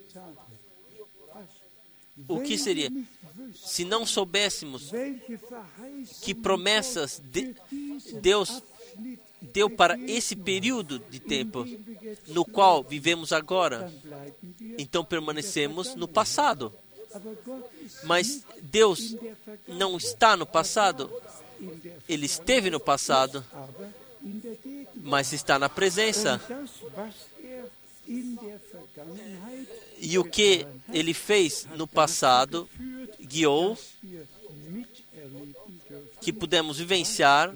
o que seria? Se não soubéssemos que promessas Deus deu para esse período de tempo no qual vivemos agora, então permanecemos no passado. Mas Deus não está no passado. Ele esteve no passado, mas está na presença. E o que Ele fez no passado guiou que pudemos vivenciar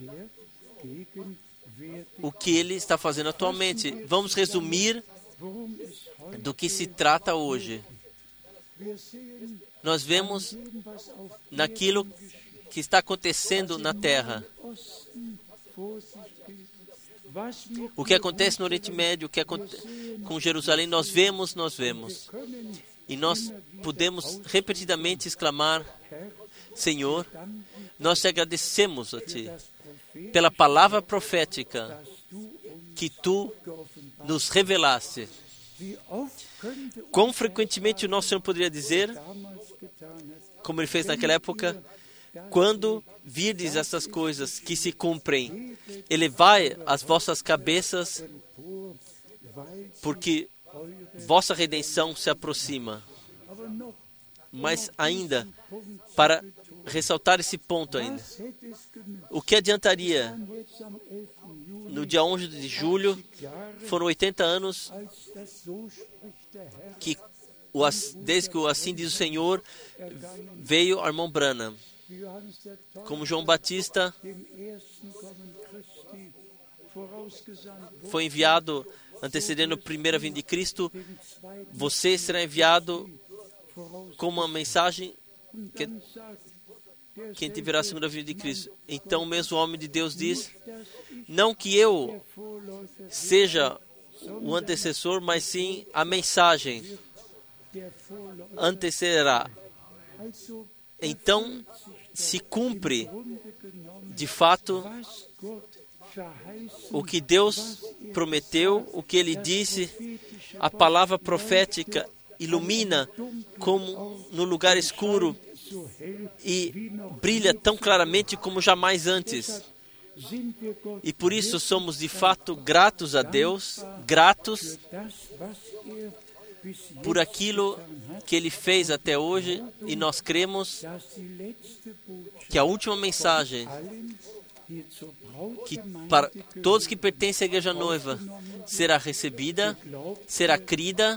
o que Ele está fazendo atualmente. Vamos resumir do que se trata hoje. Nós vemos naquilo que está acontecendo na Terra. O que acontece no Oriente Médio, o que acontece com Jerusalém, nós vemos. E nós podemos repetidamente exclamar: Senhor, nós te agradecemos a Ti pela palavra profética que Tu nos revelaste. Quão frequentemente o nosso Senhor poderia dizer, como Ele fez naquela época: quando virdes essas coisas que se cumprem, elevai as vossas cabeças, porque vossa redenção se aproxima. Mas ainda, para ressaltar esse ponto ainda, o que adiantaria? No dia 11 de julho, foram 80 anos que, desde que o Assim Diz o Senhor veio ao irmão Branham. Como João Batista foi enviado antecedendo a primeira vinda de Cristo, você será enviado como uma mensagem que quem tiverá a segunda vinda de Cristo. Então, mesmo o homem de Deus diz, não que eu seja o antecessor, mas sim a mensagem antecederá. Então, se cumpre, de fato, o que Deus prometeu, o que Ele disse, a palavra profética ilumina como no lugar escuro e brilha tão claramente como jamais antes. E por isso somos de fato gratos a Deus, gratos por aquilo que Ele fez até hoje, e nós cremos que a última mensagem, que para todos que pertencem à Igreja Noiva, será recebida, será crida,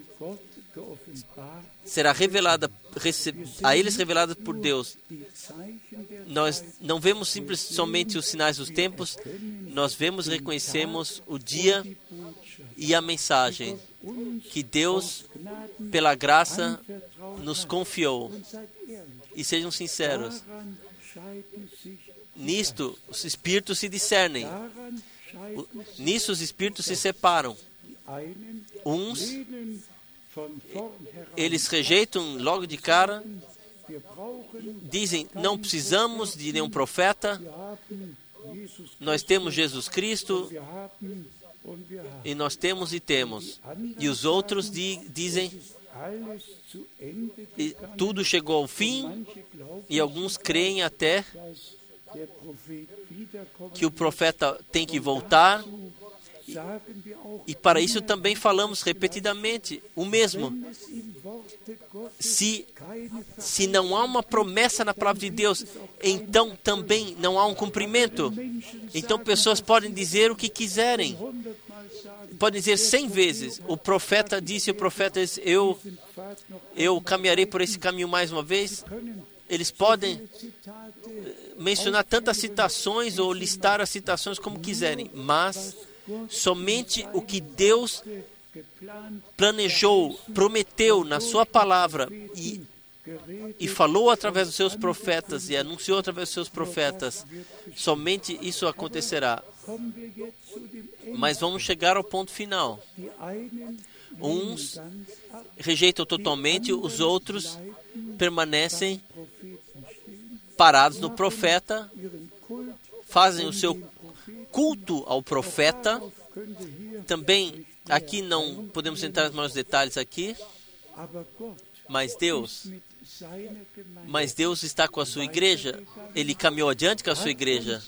será revelada, a eles revelada por Deus. Nós não vemos somente os sinais dos tempos, nós vemos e reconhecemos o dia e a mensagem que Deus, pela graça, nos confiou. E sejam sinceros, nisto os espíritos se discernem, nisso os espíritos se separam. Uns, eles rejeitam logo de cara, dizem, não precisamos de nenhum profeta, nós temos Jesus Cristo, e nós temos e temos. E os outros dizem, tudo chegou ao fim, e alguns creem até que o profeta tem que voltar, e para isso também falamos repetidamente o mesmo. Se não há uma promessa na palavra de Deus, então também não há um cumprimento. Então pessoas podem dizer o que quiserem. Podem dizer 100 vezes. O profeta disse, eu caminharei por esse caminho mais uma vez. Eles podem mencionar tantas citações ou listar as citações como quiserem, mas somente o que Deus planejou, prometeu na sua palavra e falou através dos seus profetas e anunciou através dos seus profetas, somente isso acontecerá. Mas vamos chegar ao ponto final. Uns rejeitam totalmente, os outros permanecem parados no profeta, fazem o seu culto ao profeta. Também, aqui não podemos entrar em mais detalhes aqui, mas Deus está com a sua igreja. Ele caminhou adiante com a sua igreja.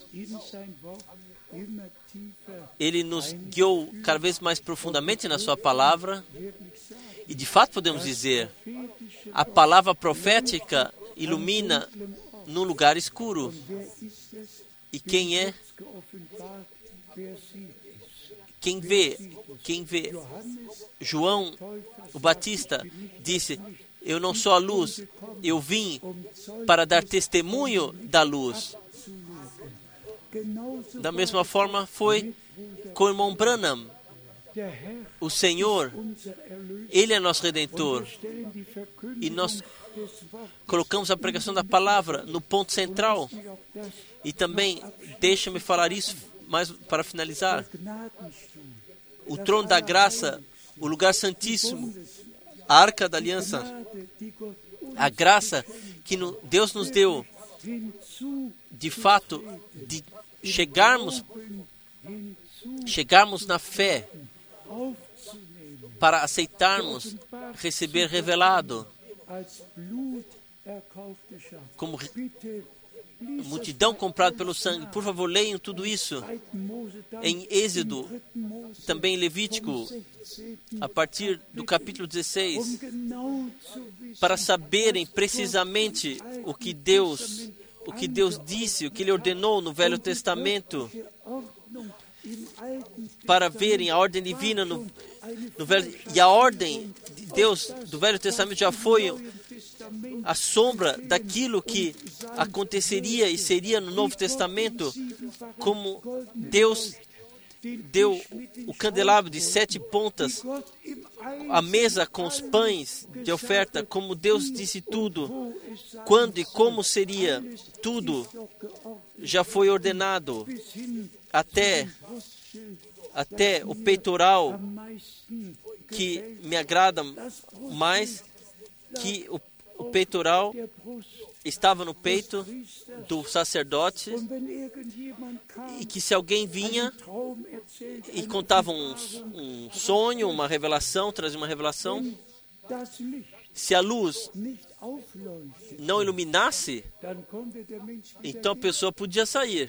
Ele nos guiou cada vez mais profundamente na sua palavra. E de fato podemos dizer, a palavra profética ilumina num lugar escuro. E quem é? Quem vê? João, o Batista, disse, eu não sou a luz, eu vim para dar testemunho da luz. Da mesma forma foi com o irmão Branham. O Senhor, Ele é nosso Redentor. E nós colocamos a pregação da palavra no ponto central. E também, deixa-me falar isso mais para finalizar. O trono da graça, o lugar santíssimo, a arca da aliança, a graça que Deus nos deu, de fato, de chegarmos na fé, para aceitarmos receber revelado, como multidão comprada pelo sangue. Por favor, leiam tudo isso em Êxodo, também em Levítico, a partir do capítulo 16, para saberem precisamente o que Deus disse, o que Ele ordenou no Velho Testamento, para verem a ordem divina no Velho, e a ordem de Deus do Velho Testamento já foi a sombra daquilo que aconteceria e seria no Novo Testamento, como Deus deu o candelabro de 7 pontas, a mesa com os pães de oferta, como Deus disse tudo, quando e como seria, tudo já foi ordenado, até o peitoral, que me agrada mais, que o peitoral estava no peito do sacerdote, e que se alguém vinha e contava um sonho, uma revelação, trazia uma revelação, se a luz não iluminasse, então a pessoa podia sair.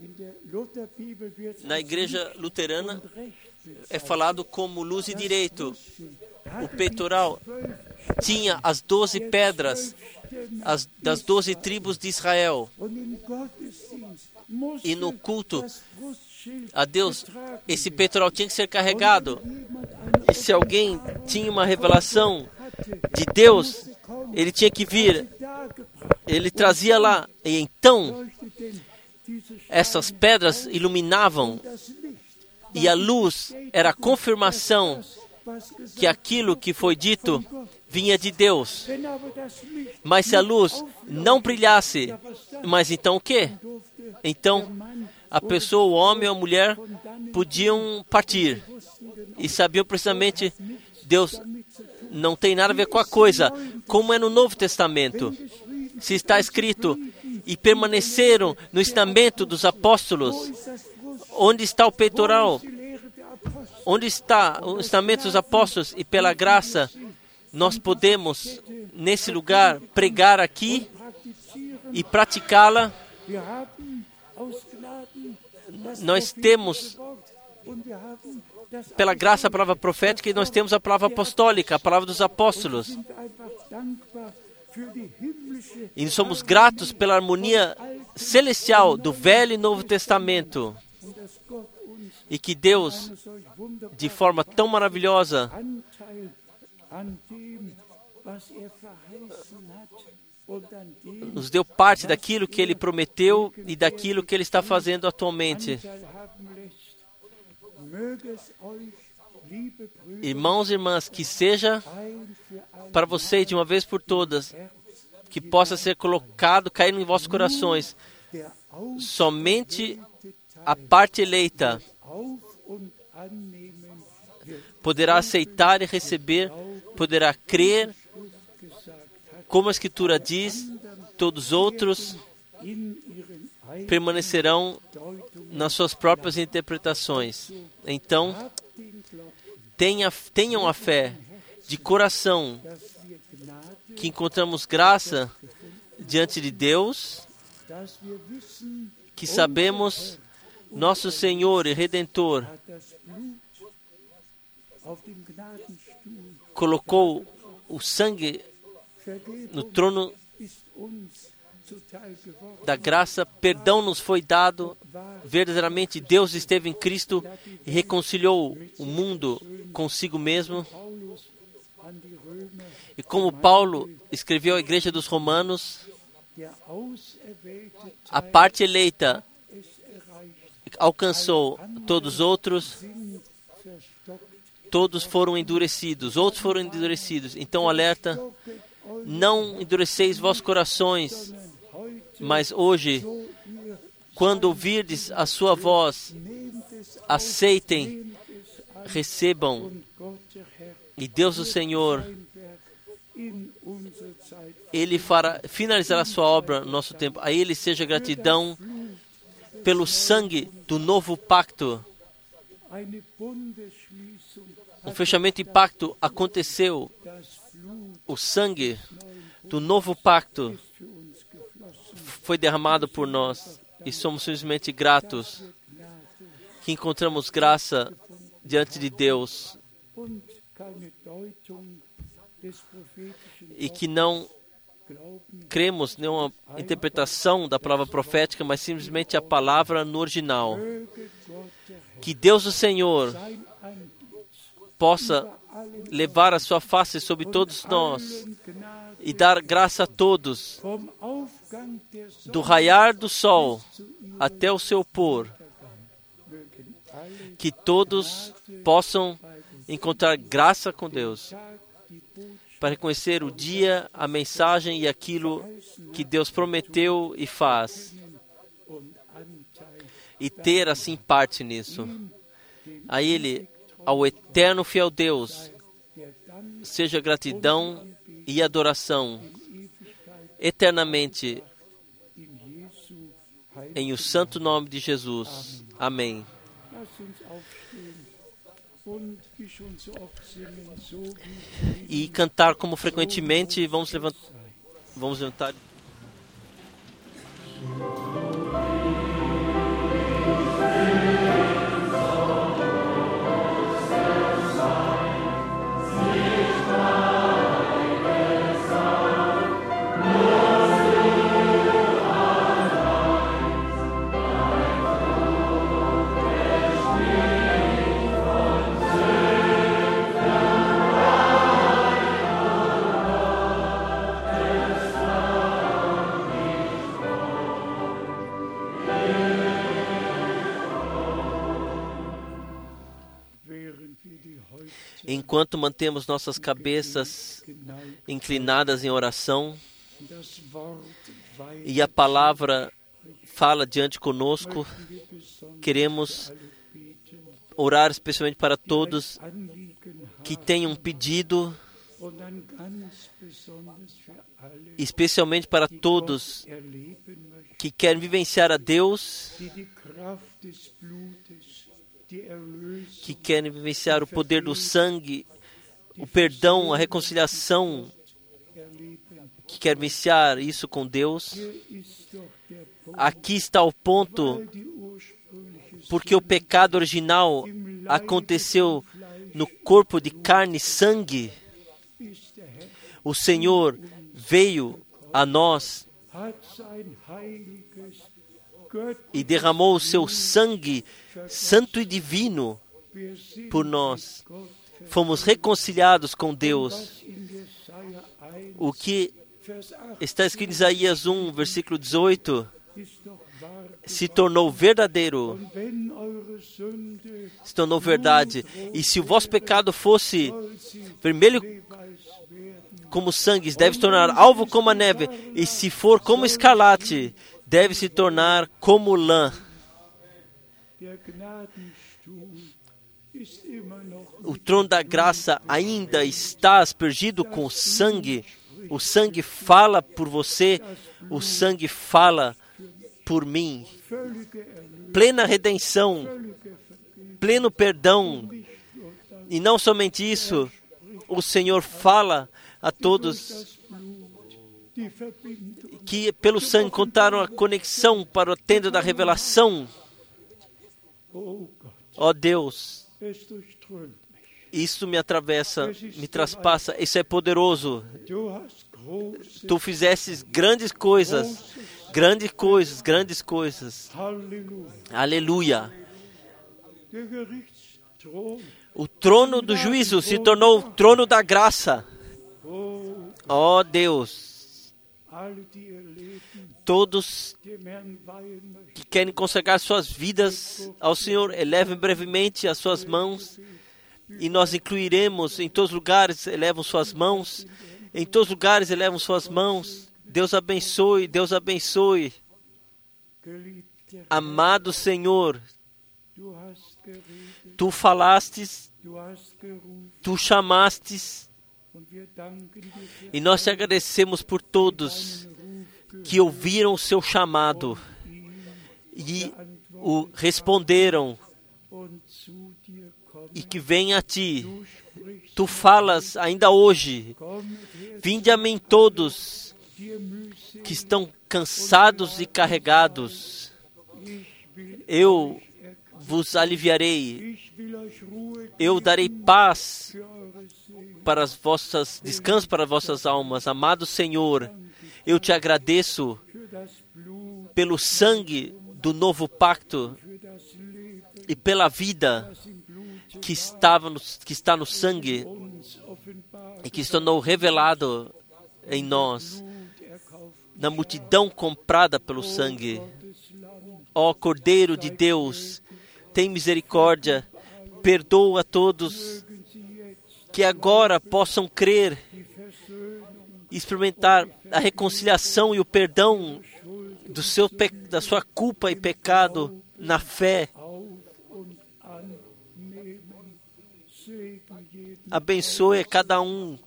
Na igreja luterana é falado como luz e direito. O peitoral tinha as 12 pedras das 12 tribos de Israel. E no culto a Deus, esse peitoral tinha que ser carregado. E se alguém tinha uma revelação de Deus, ele tinha que vir. Ele trazia lá. E então, essas pedras iluminavam. E a luz era a confirmação que aquilo que foi dito vinha de Deus. Mas se a luz não brilhasse, mas então o quê? Então, a pessoa, o homem ou a mulher, podiam partir. E sabiam precisamente, Deus não tem nada a ver com a coisa, como é no Novo Testamento. Se está escrito, e permaneceram no ensinamento dos apóstolos. Onde está o peitoral? Onde está o ensinamento dos apóstolos? E pela graça, nós podemos, nesse lugar, pregar aqui e praticá-la. Nós temos, pela graça, a palavra profética, e nós temos a palavra apostólica, a palavra dos apóstolos. E somos gratos pela harmonia celestial do Velho e Novo Testamento. E que Deus, de forma tão maravilhosa, nos deu parte daquilo que Ele prometeu e daquilo que Ele está fazendo atualmente. Irmãos e irmãs, que seja para vocês de uma vez por todas, que possa ser colocado, cair em vossos corações, somente a parte eleita poderá aceitar e receber, poderá crer, como a Escritura diz, todos os outros permanecerão nas suas próprias interpretações. Então, tenham a fé de coração que encontramos graça diante de Deus, que sabemos nosso Senhor e Redentor colocou o sangue no trono da graça, perdão nos foi dado, verdadeiramente Deus esteve em Cristo e reconciliou o mundo consigo mesmo. E como Paulo escreveu à igreja dos Romanos, a parte eleita alcançou, todos os outros, todos foram endurecidos, outros foram endurecidos. Então alerta, não endureceis vossos corações, mas hoje, quando ouvirdes a sua voz, aceitem, recebam, e Deus o Senhor, Ele finalizará a sua obra no nosso tempo. A Ele seja gratidão pelo sangue do novo pacto. Um fechamento de pacto aconteceu. O sangue do novo pacto foi derramado por nós e somos simplesmente gratos que encontramos graça diante de Deus e que não cremos nenhuma interpretação da palavra profética, mas simplesmente a palavra no original. Que Deus o Senhor possa levar a sua face sobre todos nós e dar graça a todos, do raiar do sol até o seu pôr. que todos possam encontrar graça com Deus, para reconhecer o dia, a mensagem e aquilo que Deus prometeu e faz, e ter assim parte nisso. A Ele, ao eterno fiel Deus, seja gratidão e adoração eternamente, em o santo nome de Jesus. Amém. E cantar como frequentemente, vamos levantar. Enquanto mantemos nossas cabeças inclinadas em oração e a palavra fala diante conosco, queremos orar especialmente para todos que tenham pedido, especialmente para todos que querem vivenciar a Deus, que querem vivenciar o poder do sangue, o perdão, a reconciliação, que querem vivenciar isso com Deus. Aqui está o ponto, porque o pecado original aconteceu no corpo de carne e sangue. O Senhor veio a nós e derramou o seu sangue santo e divino por nós. Fomos reconciliados com Deus. O que está escrito em Isaías 1, versículo 18, se tornou verdadeiro, se tornou verdade. E se o vosso pecado fosse vermelho como sangue, deve se tornar alvo como a neve. E se for como escarlate, deve se tornar como lã. O trono da graça ainda está aspergido com sangue. O sangue fala por você, o sangue fala por mim. Plena redenção, pleno perdão. E não somente isso, o Senhor fala a todos que pelo sangue contaram a conexão para a tenda da revelação. Ó Deus, isso me atravessa, me traspassa, isso é poderoso. Tu fizestes grandes coisas, grandes coisas, grandes coisas. Aleluia. O trono do juízo se tornou o trono da graça. Ó Deus, todos que querem consagrar suas vidas ao Senhor, elevem brevemente as suas mãos, e nós incluiremos em todos os lugares, elevam suas mãos, em todos os lugares elevam suas mãos. Deus abençoe, Deus abençoe. Amado Senhor, Tu falastes, Tu chamastes, e nós te agradecemos por todos que ouviram o seu chamado e o responderam e que vêm a Ti. Tu falas ainda hoje: vinde a mim todos que estão cansados e carregados, eu vos aliviarei, eu darei paz para as vossas, descanso para as vossas almas. Amado Senhor, eu te agradeço pelo sangue do novo pacto e pela vida que está no sangue e que se tornou revelado em nós, na multidão comprada pelo sangue. Ó Cordeiro de Deus, tem misericórdia, perdoa a todos que agora possam crer e experimentar a reconciliação e o perdão da sua culpa e pecado na fé. Abençoe a cada um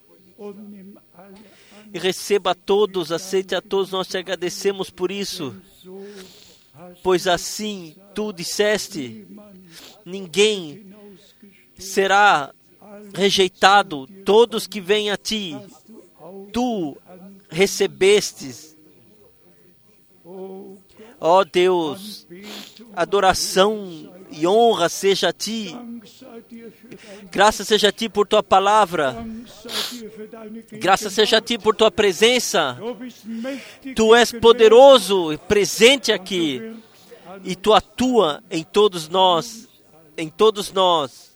e receba a todos, aceite a todos. Nós te agradecemos por isso, pois assim tu disseste, ninguém será rejeitado, todos que vêm a ti, tu recebestes. Ó Deus, adoração e honra seja a ti. Graças seja a ti por tua palavra. Graças seja a ti por tua presença. Tu és poderoso e presente aqui. E tu atua em todos nós. Em todos nós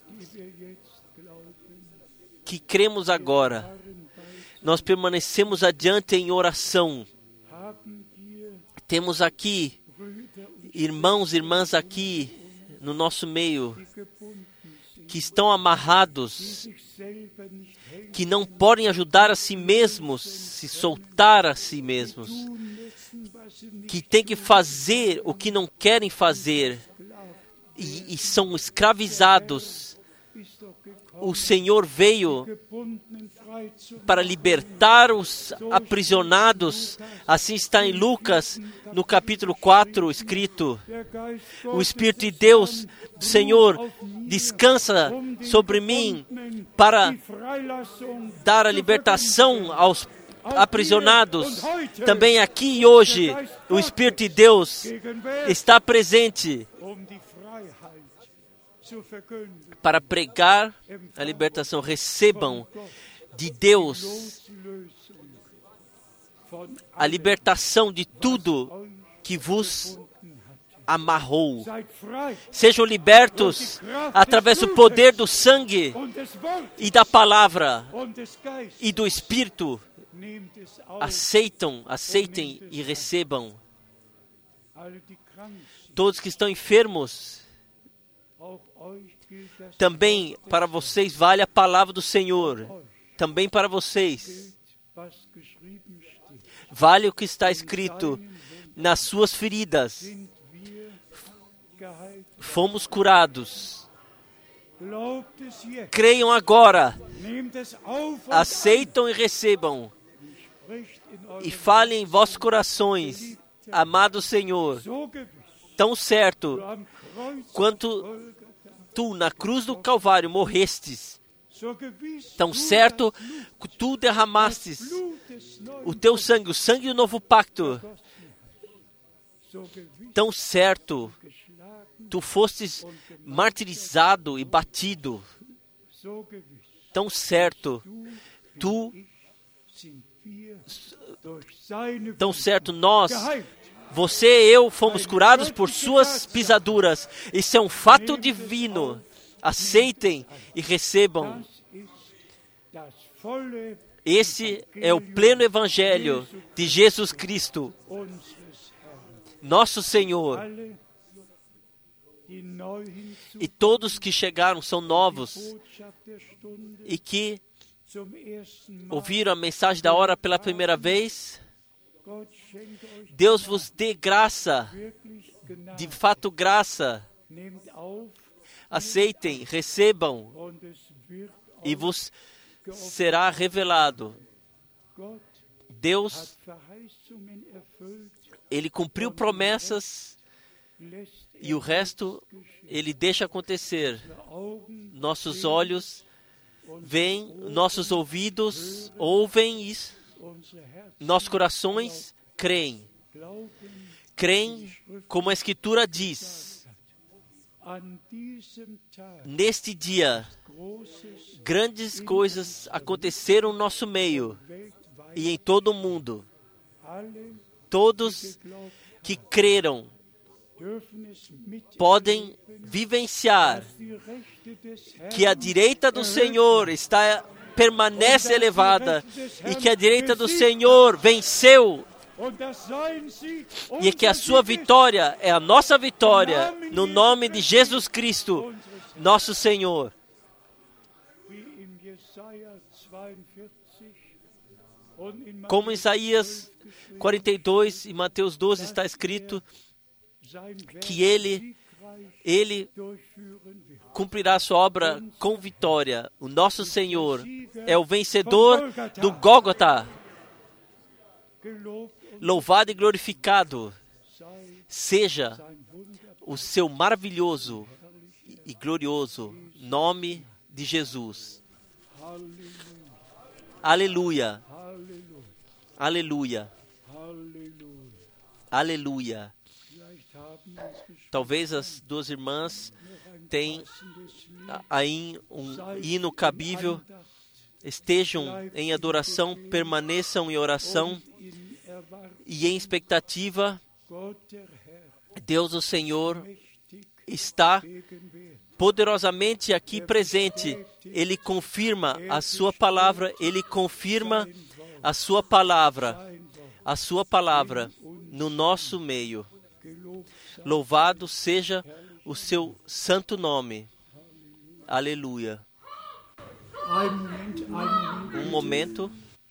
que cremos agora. Nós permanecemos adiante em oração. Temos aqui irmãos e irmãs aqui no nosso meio que estão amarrados, que não podem ajudar a si mesmos, se soltar a si mesmos, que têm que fazer o que não querem fazer e são escravizados. O Senhor veio para libertar os aprisionados. Assim está em Lucas, no capítulo 4, escrito: o Espírito de Deus, Senhor, descansa sobre mim para dar a libertação aos aprisionados. Também aqui e hoje, o Espírito de Deus está presente para pregar a libertação. Recebam de Deus a libertação de tudo que vos amarrou. Sejam libertos através do poder do sangue e da palavra e do Espírito. Aceitem e recebam. Todos que estão enfermos, também para vocês vale a palavra do Senhor. Também para vocês vale o que está escrito: nas suas feridas fomos curados. Creiam agora, aceitam e recebam, e falem em vossos corações, amado Senhor, tão certo quanto tu na cruz do Calvário morrestes, tão certo que tu derramastes o teu sangue, o sangue do novo pacto, tão certo tu fostes martirizado e batido, tão certo nós, você e eu fomos curados por suas pisaduras. Isso é um fato divino. Aceitem e recebam. Esse é o pleno evangelho de Jesus Cristo, nosso Senhor. E todos que chegaram são novos e que ouviram a mensagem da hora pela primeira vez. Deus vos dê graça, de fato graça. Aceitem, recebam, e vos será revelado. Deus, Ele cumpriu promessas e o resto Ele deixa acontecer. Nossos olhos veem, nossos ouvidos ouvem isso, nossos corações creem. Creem como a Escritura diz. Neste dia, grandes coisas aconteceram no nosso meio e em todo o mundo. Todos que creram podem vivenciar que a direita do Senhor permanece elevada e que a direita do Senhor venceu E que a sua vitória é a nossa vitória, no nome de Jesus Cristo, nosso Senhor. Como em Isaías 42 e Mateus 12 está escrito que Ele cumprirá a sua obra com vitória. O nosso Senhor é o vencedor do Gólgota. Louvado e glorificado seja o seu maravilhoso e glorioso nome de Jesus. Aleluia. Aleluia. Aleluia. Talvez as duas irmãs tenham aí um hino cabível, estejam em adoração, permaneçam em oração e em expectativa. Deus, o Senhor, está poderosamente aqui presente. Ele confirma a sua palavra, Ele confirma a sua palavra no nosso meio. Louvado seja o seu santo nome. Aleluia. Um momento.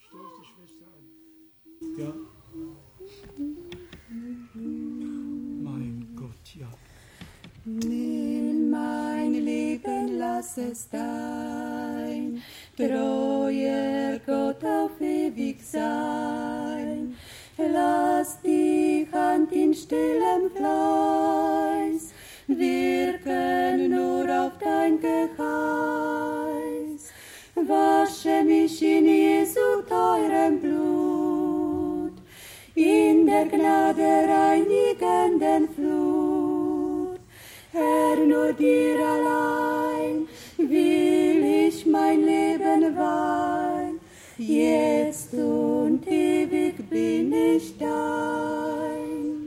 Nimm mein Leben, lass es dein treuer Gott auf ewig sein. Lass die Hand in stillem Fleiß wirken nur auf dein Geheiß. Wasche mich in Jesu teurem Blut, in der Gnade reinigenden Flut. Herr, nur dir allein will ich mein Leben weihen, jetzt und ewig bin ich dein.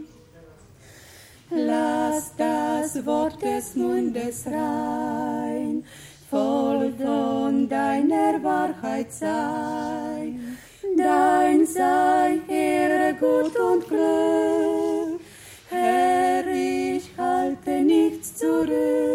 Lass das Wort des Mundes rein, voll von deiner Wahrheit sein. Dein sei Ehre, Gut und Glück, Herr, ich halte nichts zurück.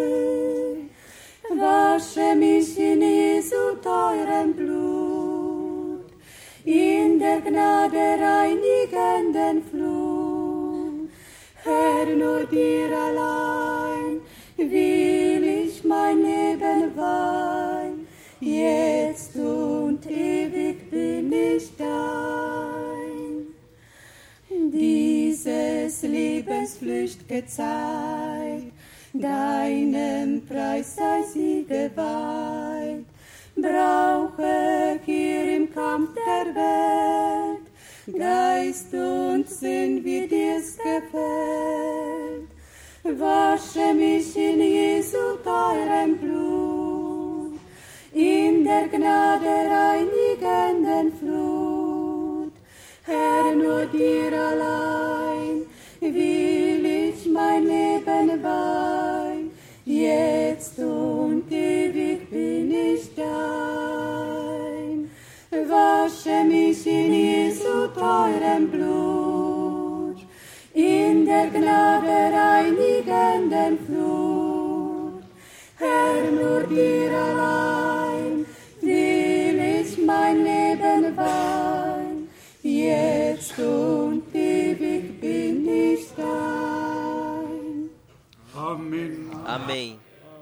Wasche mich in Jesu teurem Blut, in der Gnade reinigenden Flut. Herr, nur dir allein will ich mein Leben weihen, jetzt und ewig bin ich dein. Dieses Lebensflücht gezeigt, deinem Preis sei sie geweiht. Brauche hier im Kampf der Welt Geist und Sinn, wie dir's gefällt. Wasche mich in Jesu teurem Blut, in der Gnade reinigenden Flut. Herr, nur dir allein will ich mein Leben weihen, jetzt und ewig bin ich dein. Wasche mich in Jesu teurem Blut, in der Gnade reinigenden Flut. Herr, nur dir allein will ich mein Leben weihen, jetzt und ewig bin ich dein. Amen. Amém.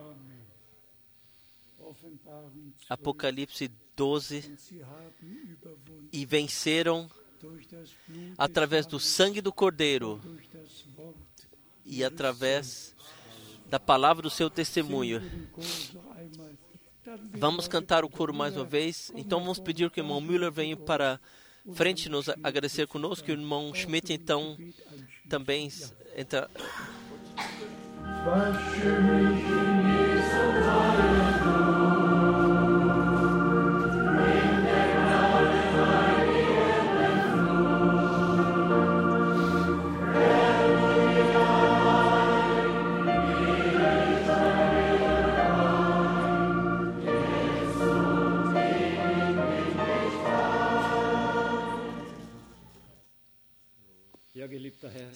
Apocalipse 12. E venceram através do sangue do Cordeiro e através da palavra do seu testemunho. Vamos cantar o coro mais uma vez. Então vamos pedir que o irmão Müller venha para frente nos agradecer conosco. E o irmão Schmidt então também entra.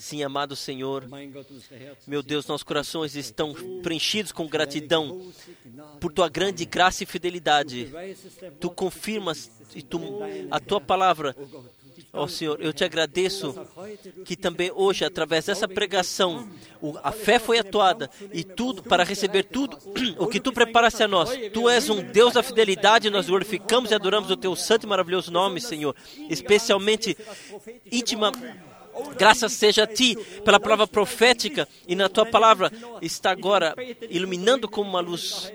Sim, amado Senhor, meu Deus, nossos corações estão preenchidos com gratidão por Tua grande graça e fidelidade. Tu confirmas a Tua palavra. Ó Senhor, eu te agradeço que também hoje, através dessa pregação, a fé foi atuada e tudo, para receber tudo o que Tu preparaste a nós. Tu és um Deus da fidelidade, nós glorificamos e adoramos o Teu santo e maravilhoso nome, Senhor. Especialmente, íntima graças seja a Ti pela palavra profética e na Tua palavra está agora iluminando como uma luz.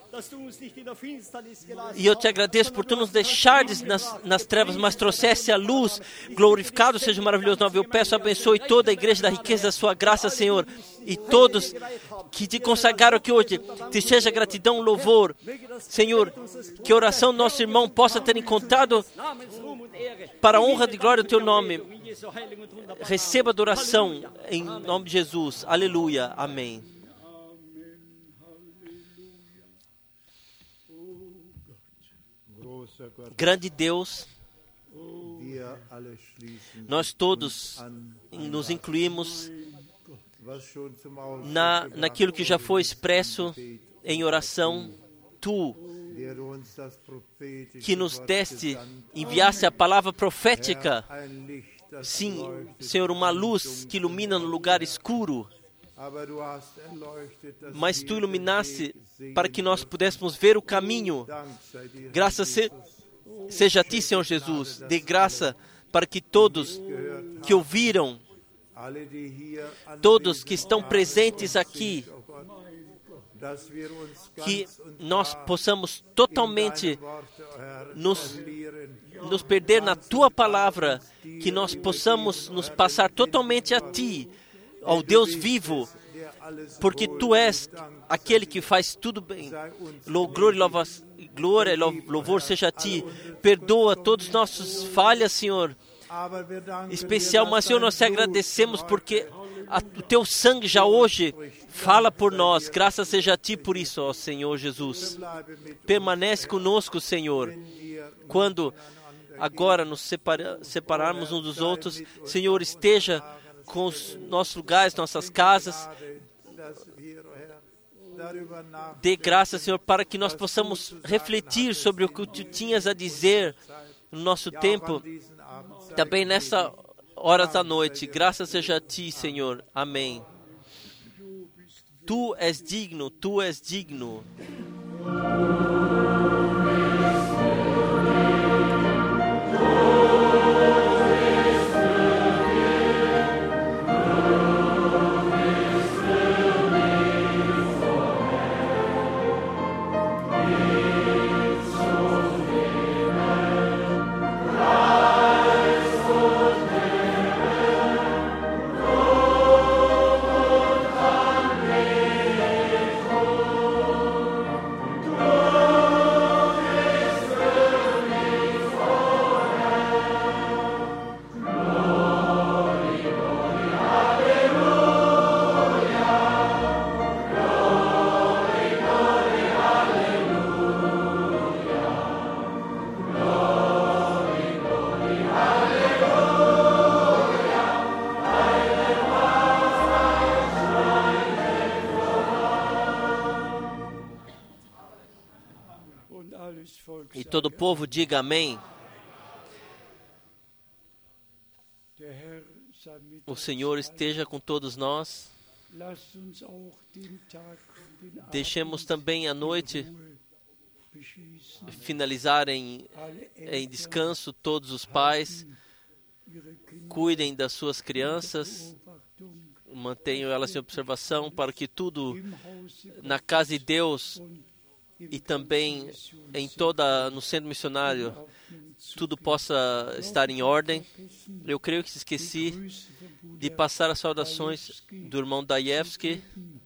E eu te agradeço por Tu nos deixares nas trevas, mas trouxesse a luz. Glorificado seja o maravilhoso nome. Eu peço, abençoe toda a igreja da riqueza da Sua graça, Senhor. E todos que Te consagraram aqui hoje, Te seja gratidão, louvor. Senhor, que a oração do nosso irmão possa ter encontrado para a honra e glória do Teu nome. Receba a adoração em nome de Jesus. Aleluia. Amém. Grande Deus, nós todos nos incluímos naquilo que já foi expresso em oração. Tu, que nos enviaste a palavra profética, sim, Senhor, uma luz que ilumina no lugar escuro, mas Tu iluminaste para que nós pudéssemos ver o caminho. Graças seja a Ti, Senhor Jesus. Dê graça para que todos que ouviram, todos que estão presentes aqui, que nós possamos totalmente nos perder na Tua palavra, que nós possamos nos passar totalmente a Ti, ao Deus vivo, porque Tu és aquele que faz tudo bem. Glória e louvor seja a Ti. Perdoa todas as nossas falhas, Senhor. Especial, mas Senhor, nós te agradecemos porque o Teu sangue já hoje fala por nós. Graças seja a Ti por isso, ó Senhor Jesus. Permanece conosco, Senhor. Quando agora nos separarmos uns dos outros, Senhor, esteja com os nossos lugares, nossas casas. Dê graça, Senhor, para que nós possamos refletir sobre o que Tu tinhas a dizer no nosso tempo, também nessa hora da noite. Graças seja a Ti, Senhor. Amém. Tu és digno, Tu és digno. E todo o povo diga amém. O Senhor esteja com todos nós. Deixemos também a noite finalizar em descanso. Todos os pais cuidem das suas crianças, mantenham elas em observação para que tudo na casa de Deus e também no centro missionário tudo possa estar em ordem. Eu creio que esqueci de passar as saudações do irmão Dajewski,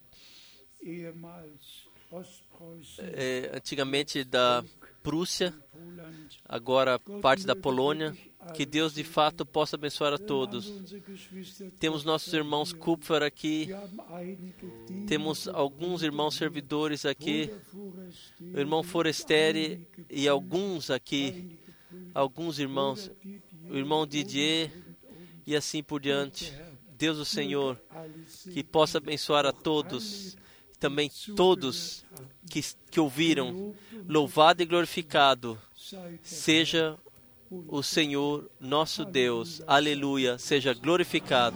antigamente da Prússia, agora parte da Polônia. Que Deus de fato possa abençoar a todos. Temos nossos irmãos Kupfer aqui, temos alguns irmãos servidores aqui, o irmão Forestieri e alguns irmãos, o irmão Didier e assim por diante. Deus, o Senhor, que possa abençoar a todos, também todos que ouviram. Louvado e glorificado seja o Senhor, nosso Deus. Aleluia, seja glorificado.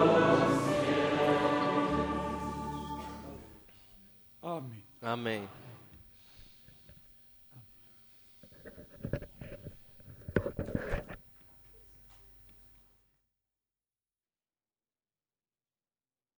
Amém.